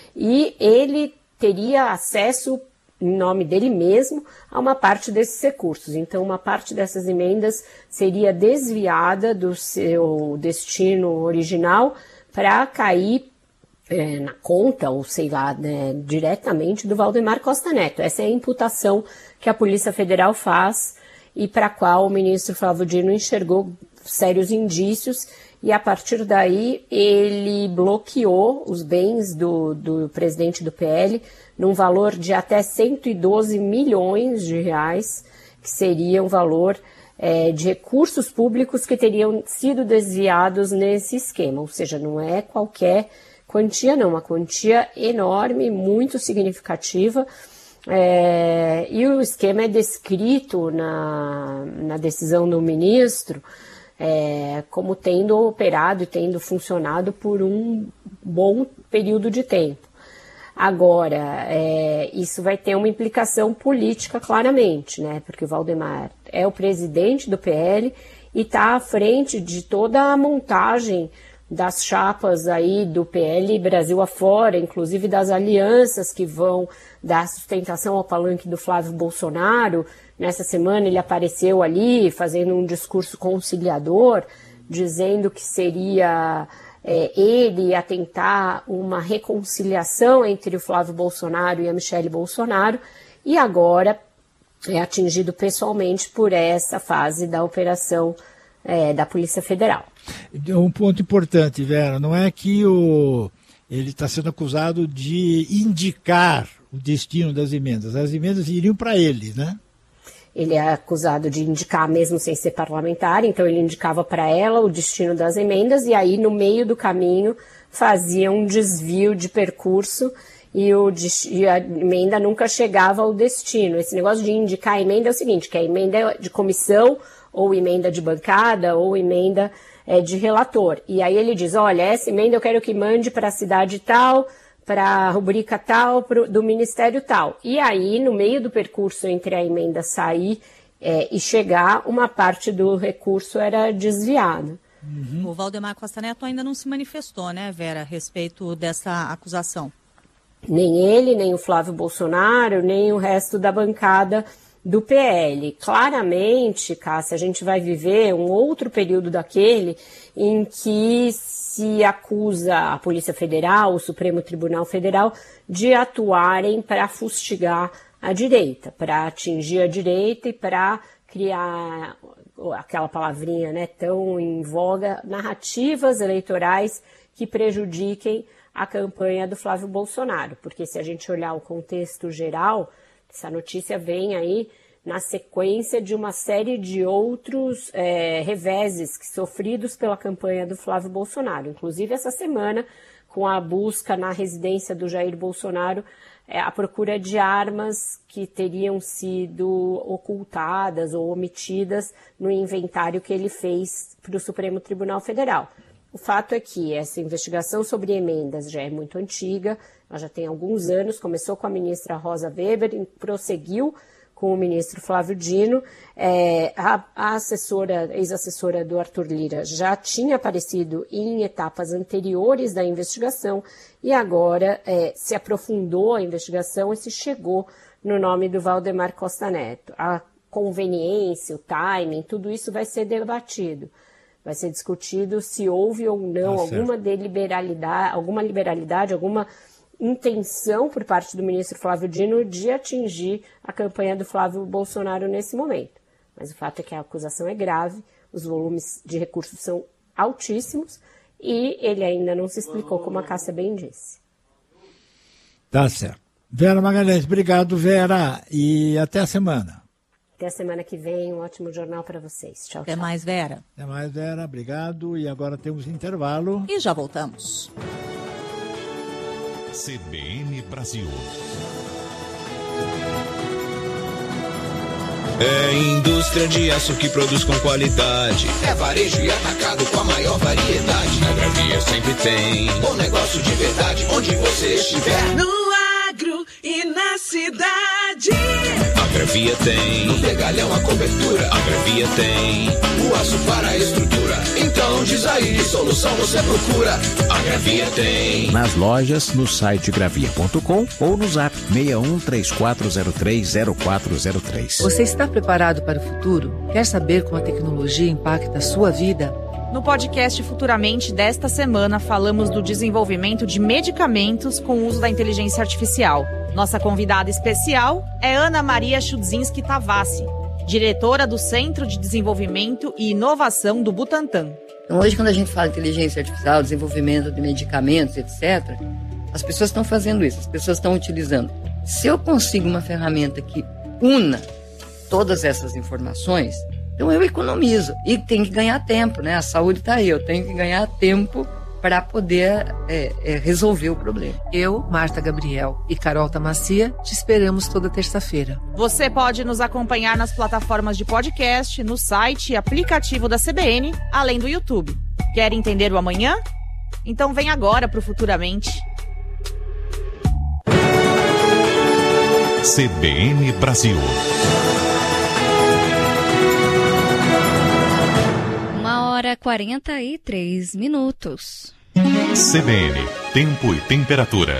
e ele teria acesso, em nome dele mesmo, a uma parte desses recursos. Então, uma parte dessas emendas seria desviada do seu destino original para cair é, na conta, ou sei lá, né, diretamente do Valdemar Costa Neto. Essa é a imputação que a Polícia Federal faz e para a qual o ministro Flávio Dino enxergou sérios indícios, e a partir daí ele bloqueou os bens do, do presidente do P L num valor de até cento e doze milhões de reais, que seria um valor é, de recursos públicos que teriam sido desviados nesse esquema, ou seja, não é qualquer quantia não, uma quantia enorme, muito significativa. É, e o esquema é descrito na, na decisão do ministro é, como tendo operado e tendo funcionado por um bom período de tempo. Agora, é, isso vai ter uma implicação política claramente, né? Porque o Valdemar é o presidente do P L e está à frente de toda a montagem das chapas aí do P L Brasil afora, inclusive das alianças que vão dar sustentação ao palanque do Flávio Bolsonaro. Nessa semana ele apareceu ali fazendo um discurso conciliador, dizendo que seria é, ele a tentar uma reconciliação entre o Flávio Bolsonaro e a Michele Bolsonaro, e agora é atingido pessoalmente por essa fase da operação é, da Polícia Federal. Um ponto importante, Vera, não é que o, ele está sendo acusado de indicar o destino das emendas. As emendas iriam para ele, né? Ele é acusado de indicar mesmo sem ser parlamentar, então ele indicava para ela o destino das emendas e aí no meio do caminho fazia um desvio de percurso e, o, e a emenda nunca chegava ao destino. Esse negócio de indicar a emenda é o seguinte, que a emenda é de comissão ou emenda de bancada ou emenda é, de relator. E aí ele diz, olha, essa emenda eu quero que mande para a cidade tal, para a rubrica tal, pro, do ministério tal. E aí, no meio do percurso entre a emenda sair é, e chegar, uma parte do recurso era desviada. Uhum. O Valdemar Costa Neto ainda não se manifestou, né, Vera, a respeito dessa acusação? Nem ele, nem o Flávio Bolsonaro, nem o resto da bancada do P L. Claramente, Cássia, a gente vai viver um outro período daquele em que se acusa a Polícia Federal, o Supremo Tribunal Federal, de atuarem para fustigar a direita, para atingir a direita e para criar aquela palavrinha, né, tão em voga, narrativas eleitorais que prejudiquem a campanha do Flávio Bolsonaro. Porque se a gente olhar o contexto geral, essa notícia vem aí na sequência de uma série de outros é, reveses que sofridos pela campanha do Flávio Bolsonaro. Inclusive, essa semana, com a busca na residência do Jair Bolsonaro, é, a procura de armas que teriam sido ocultadas ou omitidas no inventário que ele fez para o Supremo Tribunal Federal. O fato é que essa investigação sobre emendas já é muito antiga, ela já tem alguns anos, começou com a ministra Rosa Weber e prosseguiu com o ministro Flávio Dino. É, a, a assessora, ex-assessora do Arthur Lira já tinha aparecido em etapas anteriores da investigação e agora é, se aprofundou a investigação e se chegou no nome do Valdemar Costa Neto. A conveniência, o timing, tudo isso vai ser debatido. Vai ser discutido se houve ou não ah, alguma deliberalidade, alguma liberalidade, alguma intenção por parte do ministro Flávio Dino de atingir a campanha do Flávio Bolsonaro nesse momento. Mas o fato é que a acusação é grave, os volumes de recursos são altíssimos e ele ainda não se explicou, como a Cássia bem disse. Tá certo. Vera Magalhães, obrigado, Vera, e até a semana. Até a semana que vem, um ótimo jornal para vocês. Tchau, tchau. Até mais, Vera. Até mais, Vera, obrigado. E agora temos intervalo. E já voltamos. C B N Brasil. É indústria de aço que produz com qualidade. É varejo e atacado com a maior variedade. A Gravia sempre tem bom negócio de verdade, onde você estiver. No agro e na cidade. A Gravia tem no pegalhão a cobertura. A Gravia tem o aço para a estrutura. Então diz aí, solução você procura. A Gravia tem nas lojas, no site gravia ponto com ou no zap seis um três quatro zero três zero quatro zero três. Você está preparado para o futuro? Quer saber como a tecnologia impacta a sua vida? No podcast Futuramente desta semana, falamos do desenvolvimento de medicamentos com o uso da inteligência artificial. Nossa convidada especial é Ana Maria Chudzinski Tavassi, diretora do Centro de Desenvolvimento e Inovação do Butantan. Então, hoje, quando a gente fala inteligência artificial, desenvolvimento de medicamentos, etcétera, as pessoas estão fazendo isso, as pessoas estão utilizando. Se eu consigo uma ferramenta que una todas essas informações, então eu economizo. E tem que ganhar tempo, né? A saúde está aí, eu tenho que ganhar tempo para poder é, é, resolver o problema. Eu, Marta Gabriel e Carol Tamacia te esperamos toda terça-feira. Você pode nos acompanhar nas plataformas de podcast, no site e aplicativo da C B N, além do YouTube. Quer entender o amanhã? Então vem agora para o Futuramente. C B N Brasil. Uma hora quarenta e três minutos. C B N, tempo e temperatura.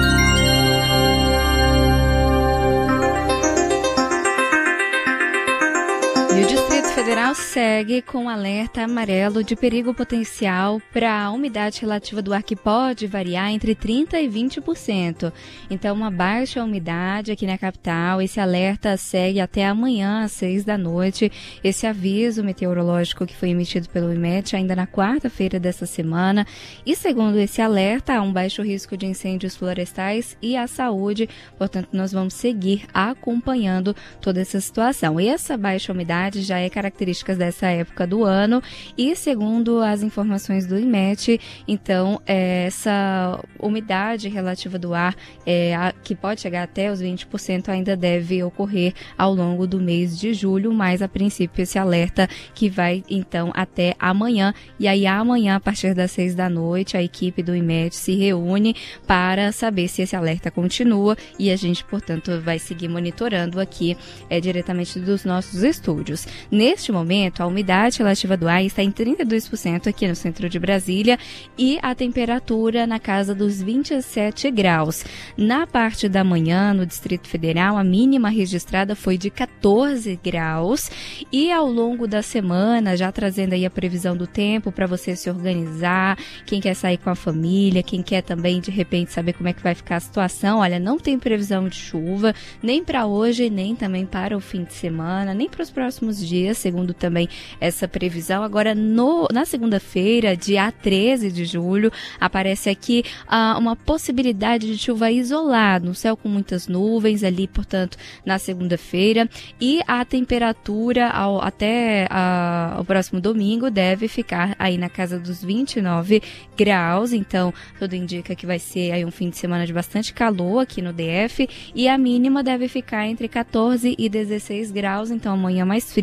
E o Distrito Federal segue com alerta amarelo de perigo potencial para a umidade relativa do ar que pode variar entre trinta por cento e vinte por cento. Então, uma baixa umidade aqui na capital. Esse alerta segue até amanhã, às seis da noite. Esse aviso meteorológico que foi emitido pelo IMET ainda na quarta-feira dessa semana. E segundo esse alerta, há um baixo risco de incêndios florestais e à saúde. Portanto, nós vamos seguir acompanhando toda essa situação. E essa baixa umidade já é característica dessa época do ano e, segundo as informações do IMET, então, é, essa umidade relativa do ar, é, a, que pode chegar até os vinte por cento, ainda deve ocorrer ao longo do mês de julho, mas, a princípio, esse alerta que vai, então, até amanhã. E aí, amanhã, a partir das seis da noite, a equipe do IMET se reúne para saber se esse alerta continua e a gente, portanto, vai seguir monitorando aqui é, diretamente dos nossos estúdios. Neste momento, a umidade relativa do ar está em trinta e dois por cento aqui no centro de Brasília e a temperatura na casa dos vinte e sete graus. Na parte da manhã, no Distrito Federal, a mínima registrada foi de quatorze graus e ao longo da semana, já trazendo aí a previsão do tempo para você se organizar, quem quer sair com a família, quem quer também de repente saber como é que vai ficar a situação, olha, não tem previsão de chuva, nem para hoje, nem também para o fim de semana, nem para os próximos dias, segundo também essa previsão. Agora, no, na segunda-feira, dia treze de julho, aparece aqui ah, uma possibilidade de chuva isolada, um céu com muitas nuvens ali, portanto, na segunda-feira, e a temperatura ao, até ah, o próximo domingo deve ficar aí na casa dos vinte e nove graus, então tudo indica que vai ser aí um fim de semana de bastante calor aqui no D F, e a mínima deve ficar entre quatorze e dezesseis graus, então amanhã mais fria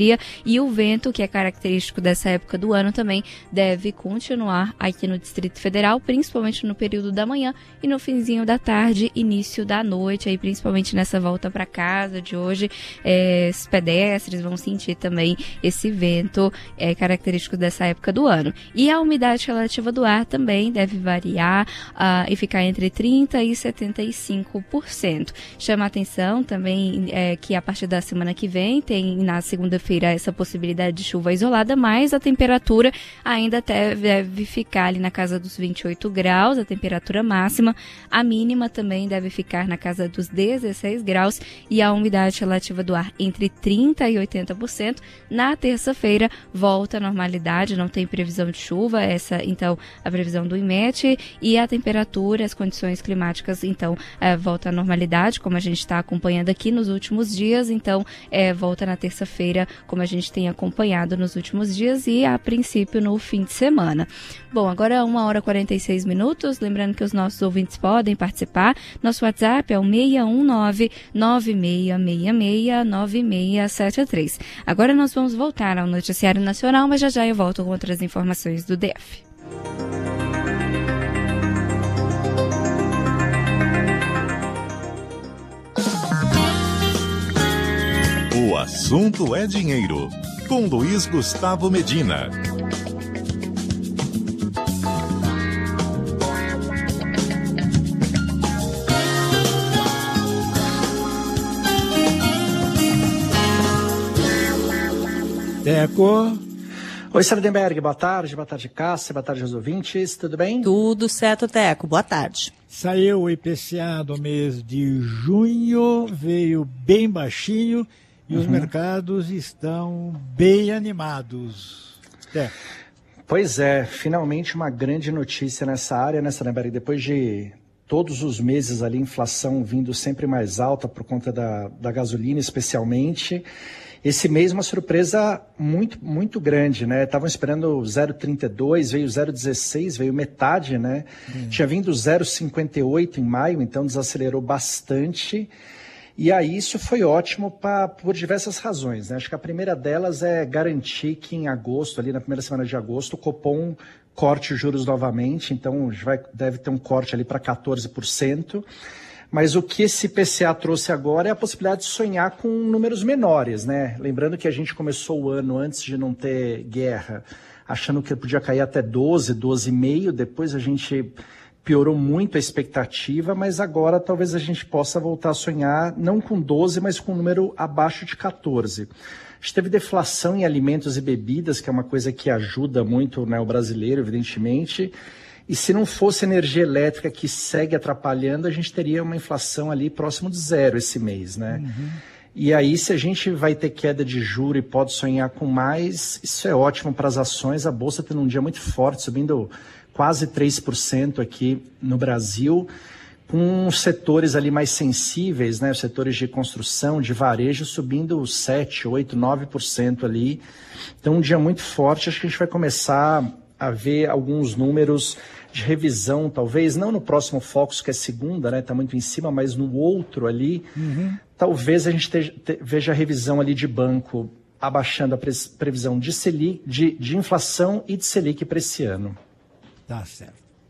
E o vento, que é característico dessa época do ano, também deve continuar aqui no Distrito Federal, principalmente no período da manhã e no finzinho da tarde, início da noite, aí principalmente nessa volta para casa de hoje, é, os pedestres vão sentir também esse vento é, característico dessa época do ano. E a umidade relativa do ar também deve variar uh, e ficar entre trinta e setenta e cinco por cento. Chama a atenção também é, que a partir da semana que vem tem na segunda-feira essa possibilidade de chuva isolada, mas a temperatura ainda deve ficar ali na casa dos vinte e oito graus, a temperatura máxima. A mínima também deve ficar na casa dos dezesseis graus e a umidade relativa do ar entre trinta e oitenta por cento. Na terça-feira volta à normalidade, não tem previsão de chuva, essa então a previsão do IMET, e a temperatura, as condições climáticas então é, volta à normalidade, como a gente está acompanhando aqui nos últimos dias, então é, volta na terça-feira, como a gente tem acompanhado nos últimos dias e a princípio no fim de semana. Bom, agora uma hora e quarenta e seis minutos, lembrando que os nossos ouvintes podem participar, nosso WhatsApp é o seis um nove, nove seis seis seis, nove seis sete três. Agora nós vamos voltar ao Noticiário Nacional, mas já já eu volto com outras informações do D F. O assunto é dinheiro, com Luiz Gustavo Medina. Teco. Oi, Sardenberg, boa tarde, boa tarde, Cássia, boa tarde aos ouvintes, tudo bem? Tudo certo, Teco, boa tarde. Saiu o I P C A do mês de junho, veio bem baixinho e uhum. os mercados estão bem animados. Teco. Pois é, finalmente uma grande notícia nessa área, né, Sardenberg? Depois de todos os meses ali, inflação vindo sempre mais alta por conta da, da gasolina, especialmente. Esse mês uma surpresa muito, muito grande, né? Estavam esperando zero vírgula trinta e dois, veio zero vírgula dezesseis, veio metade, né? Hum. Tinha vindo zero vírgula cinquenta e oito em maio, então desacelerou bastante. E aí isso foi ótimo pra, por diversas razões, né? Acho que a primeira delas é garantir que em agosto, ali na primeira semana de agosto, o Copom corte os juros novamente, então vai, deve ter um corte ali para quatorze por cento. Mas o que esse I P C A trouxe agora é a possibilidade de sonhar com números menores, né? Lembrando que a gente começou o ano antes de não ter guerra, achando que podia cair até doze, doze vírgula cinco, depois a gente piorou muito a expectativa, mas agora talvez a gente possa voltar a sonhar não com doze, mas com um número abaixo de quatorze. A gente teve deflação em alimentos e bebidas, que é uma coisa que ajuda muito, né, o brasileiro, evidentemente. E se não fosse energia elétrica que segue atrapalhando, a gente teria uma inflação ali próximo de zero esse mês, né? Uhum. E aí, se a gente vai ter queda de juros e pode sonhar com mais, isso é ótimo para as ações. A Bolsa tendo um dia muito forte, subindo quase três por cento aqui no Brasil, com setores ali mais sensíveis, né? Os setores de construção, de varejo, subindo sete por cento, oito por cento, nove por cento ali. Então, um dia muito forte. Acho que a gente vai começar a ver alguns números de revisão, talvez, não no próximo Focus, que é segunda, né, está muito em cima, mas no outro ali, uhum. talvez a gente te, te, veja a revisão ali de banco abaixando a pre, previsão de, Selic, de, de inflação e de Selic para esse ano. Tá certo.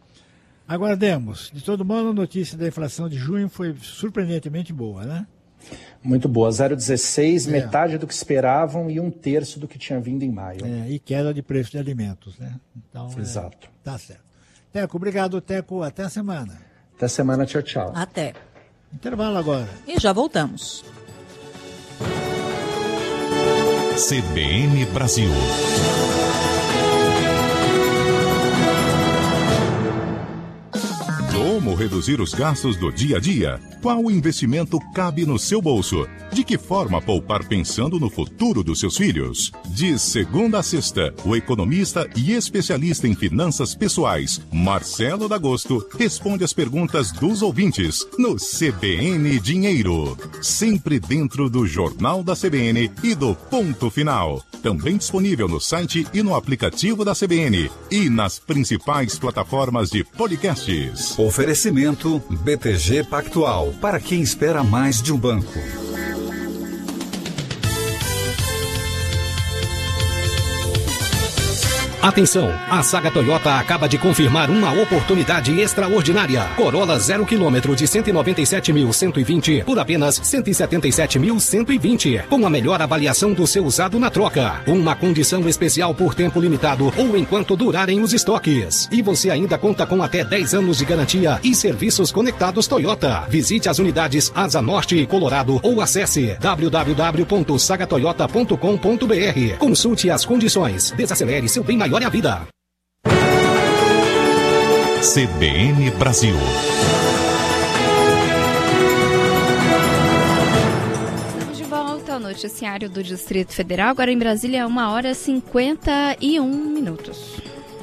Aguardemos. De todo modo, a notícia da inflação de junho foi surpreendentemente boa, né? Muito boa, zero vírgula dezesseis, é. metade do que esperavam e um terço do que tinha vindo em maio. É, e queda de preço de alimentos, né? Então, exato. É, tá certo. Teco, obrigado, Teco. Até a semana. Até a semana, tchau, tchau. Até. Intervalo agora. E já voltamos. C B N Brasil. Como reduzir os gastos do dia a dia? Qual investimento cabe no seu bolso? De que forma poupar pensando no futuro dos seus filhos? De segunda a sexta, o economista e especialista em finanças pessoais, Marcelo D'Agosto, responde as perguntas dos ouvintes no C B N Dinheiro. Sempre dentro do Jornal da C B N e do Ponto Final. Também disponível no site e no aplicativo da C B N e nas principais plataformas de podcasts. Oferecimento B T G Pactual, para quem espera mais de um banco. Atenção, a Saga Toyota acaba de confirmar uma oportunidade extraordinária. Corolla zero quilômetro de cento e noventa e sete mil cento e vinte por apenas cento e setenta e sete mil cento e vinte, com a melhor avaliação do seu usado na troca. Uma condição especial por tempo limitado ou enquanto durarem os estoques. E você ainda conta com até dez anos de garantia e serviços conectados Toyota. Visite as unidades Asa Norte e Colorado ou acesse w w w ponto saga toyota ponto com ponto b r. Consulte as condições. Desacelere seu bem maior é a vida. C B N Brasil. Estamos de volta ao noticiário do Distrito Federal. Agora em Brasília, uma hora e cinquenta e um minutos.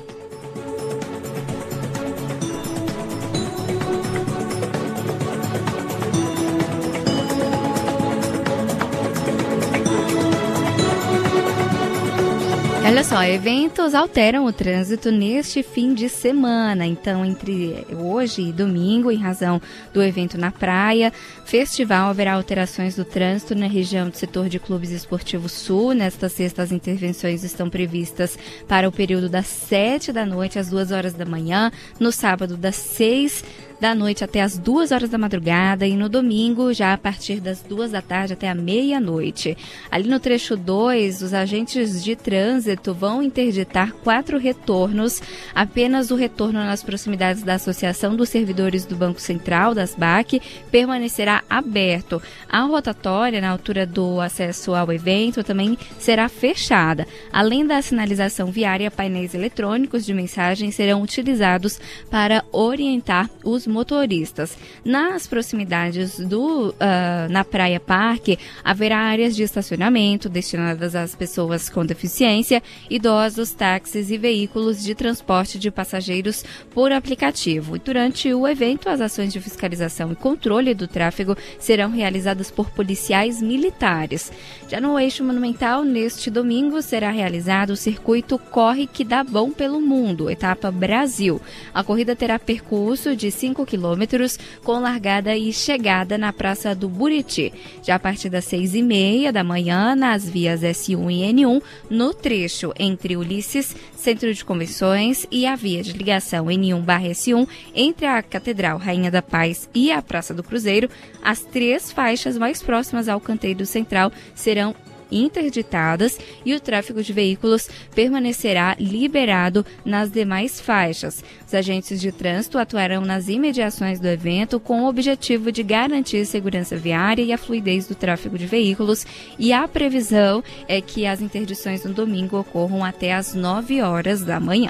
Olha só, eventos alteram o trânsito neste fim de semana. Então, entre hoje e domingo, em razão do evento na praia, festival, haverá alterações do trânsito na região do setor de Clubes Esportivos Sul. Nesta sexta, as intervenções estão previstas para o período das sete da noite às duas horas da manhã, no sábado das seis da noite até as duas horas da madrugada e no domingo já a partir das duas da tarde até a meia-noite. Ali no trecho dois, os agentes de trânsito vão interditar quatro retornos. Apenas o retorno nas proximidades da Associação dos Servidores do Banco Central, das B A C, permanecerá aberto. A rotatória, na altura do acesso ao evento, também será fechada. Além da sinalização viária, painéis eletrônicos de mensagens serão utilizados para orientar os motoristas. Nas proximidades do uh, na Praia Parque, haverá áreas de estacionamento destinadas às pessoas com deficiência, idosos, táxis e veículos de transporte de passageiros por aplicativo. E durante o evento, as ações de fiscalização e controle do tráfego serão realizadas por policiais militares. Já no Eixo Monumental, neste domingo, será realizado o circuito Corre que dá bom pelo mundo, etapa Brasil. A corrida terá percurso de cinco quilômetros com largada e chegada na Praça do Buriti. Já a partir das seis e meia da manhã, nas vias S um e N um, no trecho entre Ulisses, Centro de Convenções, e a via de ligação N um barra S um, entre a Catedral Rainha da Paz e a Praça do Cruzeiro, as três faixas mais próximas ao canteiro central serão interditadas e o tráfego de veículos permanecerá liberado nas demais faixas. Os agentes de trânsito atuarão nas imediações do evento com o objetivo de garantir a segurança viária e a fluidez do tráfego de veículos, e a previsão é que as interdições no domingo ocorram até às nove horas da manhã.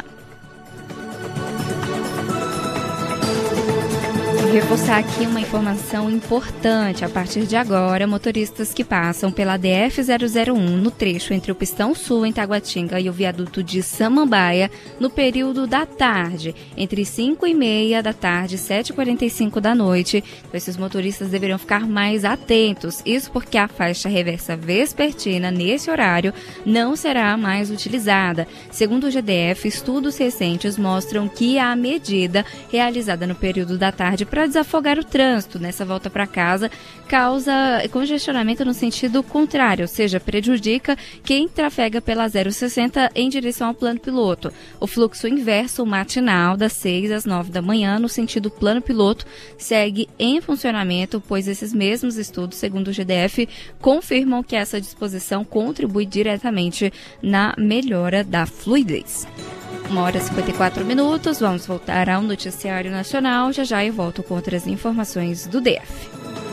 Reforçar aqui uma informação importante. A partir de agora, motoristas que passam pela D F zero zero um no trecho entre o Pistão Sul, em Taguatinga, e o viaduto de Samambaia, no período da tarde, entre cinco e meia da tarde e sete e quarenta e cinco da noite, esses motoristas deverão ficar mais atentos. Isso porque a faixa reversa vespertina, nesse horário, não será mais utilizada. Segundo o G D F, estudos recentes mostram que a medida realizada no período da tarde para desafogar o trânsito nessa volta para casa causa congestionamento no sentido contrário, ou seja, prejudica quem trafega pela zero sessenta em direção ao plano piloto. O fluxo inverso matinal das seis às nove da manhã no sentido plano piloto segue em funcionamento, pois esses mesmos estudos, segundo o G D F, confirmam que essa disposição contribui diretamente na melhora da fluidez. Uma hora e cinquenta e quatro minutos, vamos voltar ao Noticiário Nacional. Já já eu volto com outras informações do D F.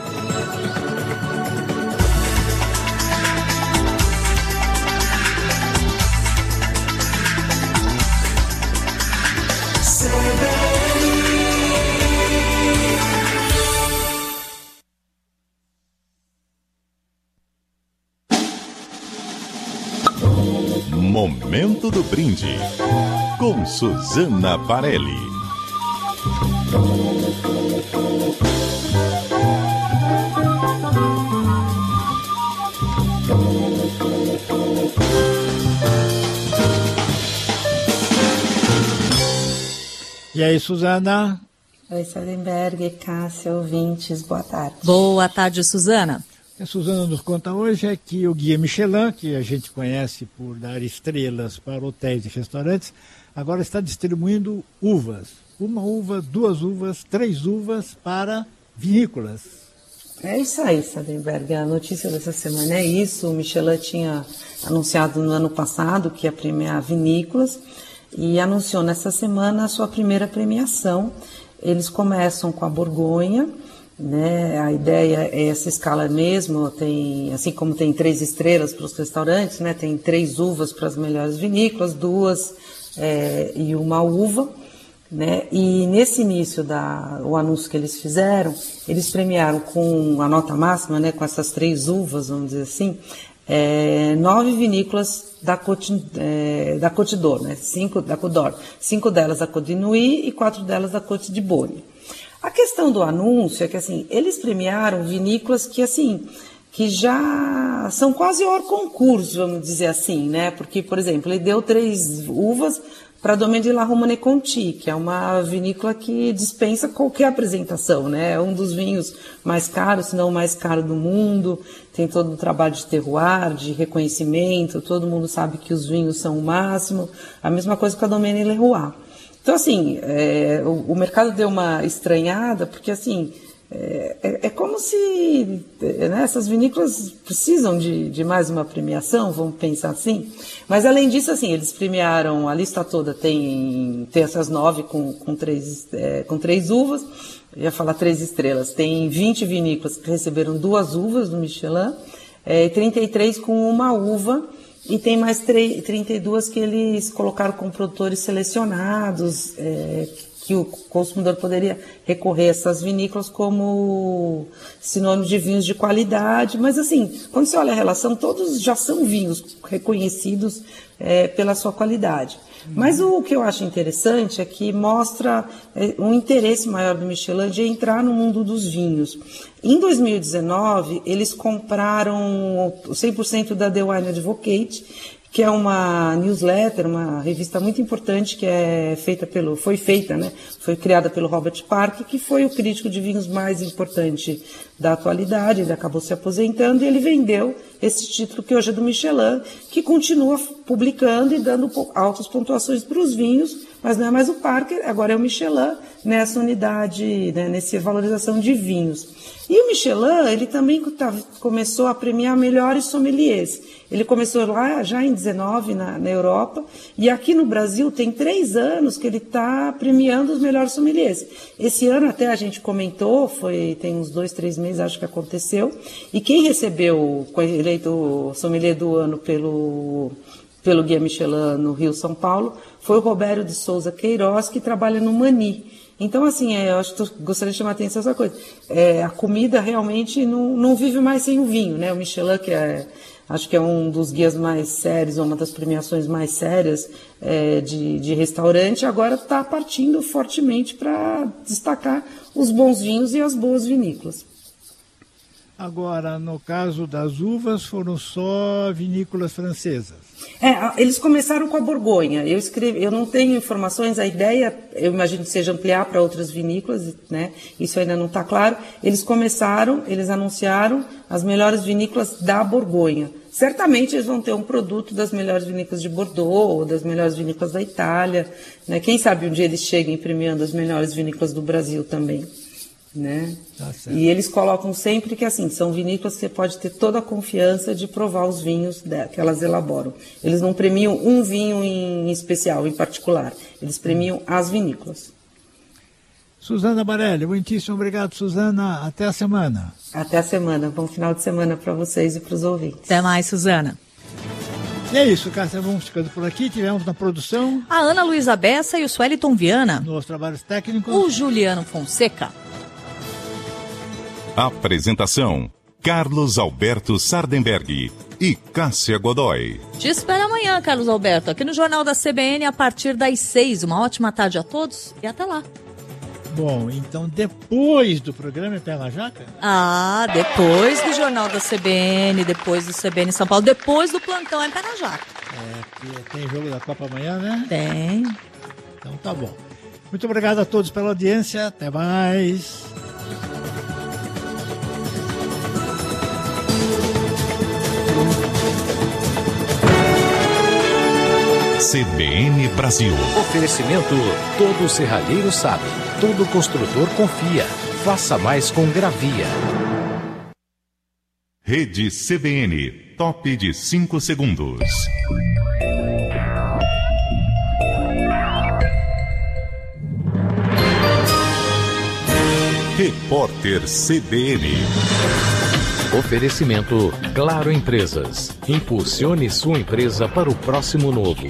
Momento do Brinde, com Suzana Parelli. E aí, Suzana? Oi, Sardenberg, Cássia, ouvintes, boa tarde. Boa tarde, Suzana. A Suzana nos conta hoje é que o Guia Michelin, que a gente conhece por dar estrelas para hotéis e restaurantes, agora está distribuindo uvas. Uma uva, duas uvas, três uvas para vinícolas. É isso aí, Sardenberg. A notícia dessa semana é isso. O Michelin tinha anunciado no ano passado que ia premiar vinícolas e anunciou nessa semana a sua primeira premiação. Eles começam com a Borgonha, né? A ideia é essa escala mesmo, tem, assim como tem três estrelas para os restaurantes, né? Tem três uvas para as melhores vinícolas, duas é, e uma uva, né? E nesse início da o anúncio que eles fizeram, eles premiaram com a nota máxima, né? Com essas três uvas, vamos dizer assim, é, nove vinícolas da Côte, é, da Côte d'Or, né? Cinco da Côte d'Or, cinco delas da Côte d'Inuit e quatro delas da Côte de Beaune. A questão do anúncio é que, assim, eles premiaram vinícolas que, assim, que já são quase hors concurso, vamos dizer assim, né? Porque, por exemplo, ele deu três uvas para Domaine de la Romanée-Conti, que é uma vinícola que dispensa qualquer apresentação, né? É um dos vinhos mais caros, se não o mais caro do mundo, tem todo o trabalho de terroir, de reconhecimento, todo mundo sabe que os vinhos são o máximo, a mesma coisa com a Domaine Leroy. Então, assim, é, o, o mercado deu uma estranhada, porque, assim, é, é, é como se né, essas vinícolas precisam de, de mais uma premiação, vamos pensar assim. Mas, além disso, assim, eles premiaram, a lista toda tem, tem essas nove com, com, três, é, com três uvas, eu ia falar três estrelas, tem vinte vinícolas que receberam duas uvas do Michelin, é, trinta e três com uma uva, e tem mais trinta e duas que eles colocaram com produtores selecionados, é, que o consumidor poderia recorrer a essas vinícolas como sinônimo de vinhos de qualidade. Mas, assim, quando você olha a relação, todos já são vinhos reconhecidos é, pela sua qualidade. Mas o que eu acho interessante é que mostra um interesse maior do Michelin de entrar no mundo dos vinhos. Em dois mil e dezenove, eles compraram cem por cento da The Wine Advocate, que é uma newsletter, uma revista muito importante que é feita pelo, foi feita, né? Foi criada pelo Robert Parker, que foi o crítico de vinhos mais importante da atualidade. Ele acabou se aposentando e ele vendeu esse título que hoje é do Michelin, que continua publicando e dando altas pontuações para os vinhos, mas não é mais o Parker, agora é o Michelin nessa unidade, né, nessa valorização de vinhos. E o Michelin, ele também tá, começou a premiar melhores sommeliers. Ele começou lá já em dezenove na, na Europa, e aqui no Brasil tem três anos que ele está premiando os melhores sommeliers. Esse ano até a gente comentou, foi, tem uns dois, três meses acho que aconteceu, e quem recebeu, foi eleito sommelier do ano pelo, pelo Guia Michelin no Rio, São Paulo, foi o Roberto de Souza Queiroz, que trabalha no Mani. Então, assim, é, eu acho que gostaria de chamar a atenção essa coisa. É, a comida realmente não, não vive mais sem o vinho, né? O Michelin, que é, acho que é um dos guias mais sérios, uma das premiações mais sérias é, de, de restaurante, agora está partindo fortemente para destacar os bons vinhos e as boas vinícolas. Agora, no caso das uvas, foram só vinícolas francesas. É, eles começaram com a Borgonha. Eu, escrevi, eu não tenho informações, a ideia, eu imagino que seja ampliar para outras vinícolas, né? Isso ainda não está claro. Eles começaram, eles anunciaram as melhores vinícolas da Borgonha. Certamente eles vão ter um produto das melhores vinícolas de Bordeaux, ou das melhores vinícolas da Itália, né? Quem sabe um dia eles cheguem premiando as melhores vinícolas do Brasil também. Né? Tá certo. E eles colocam sempre que assim, são vinícolas que você pode ter toda a confiança de provar os vinhos que elas elaboram. Eles não premiam um vinho em especial, em particular. Eles premiam as vinícolas. Suzana Barelli, muitíssimo obrigado, Suzana. Até a semana. Até a semana. Bom final de semana para vocês e para os ouvintes. Até mais, Suzana. E é isso, Cássia, vamos ficando por aqui. Tivemos na produção a Ana Luísa Bessa e o Sueliton Viana. Nos trabalhos técnicos, o Juliano Fonseca. Apresentação: Carlos Alberto Sardenberg e Cássia Godoy. Te espero amanhã, Carlos Alberto, aqui no Jornal da C B N a partir das seis. Uma ótima tarde a todos e até lá. Bom, então depois do programa é Pé na Jaca? Ah, depois do Jornal da C B N, depois do C B N São Paulo, depois do plantão é Pé na Jaca. É, tem jogo da Copa amanhã, né? Tem. Então tá bom. Muito obrigado a todos pela audiência. Até mais. C B N Brasil. Oferecimento, todo serralheiro sabe, todo construtor confia. Faça mais com Gravia. Rede C B N, top de cinco segundos. Repórter C B N. Oferecimento Claro Empresas. Impulsione sua empresa para o próximo novo.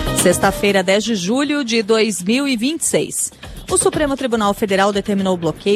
Sexta-feira, dez de julho de dois mil e vinte e seis. O Supremo Tribunal Federal determinou o bloqueio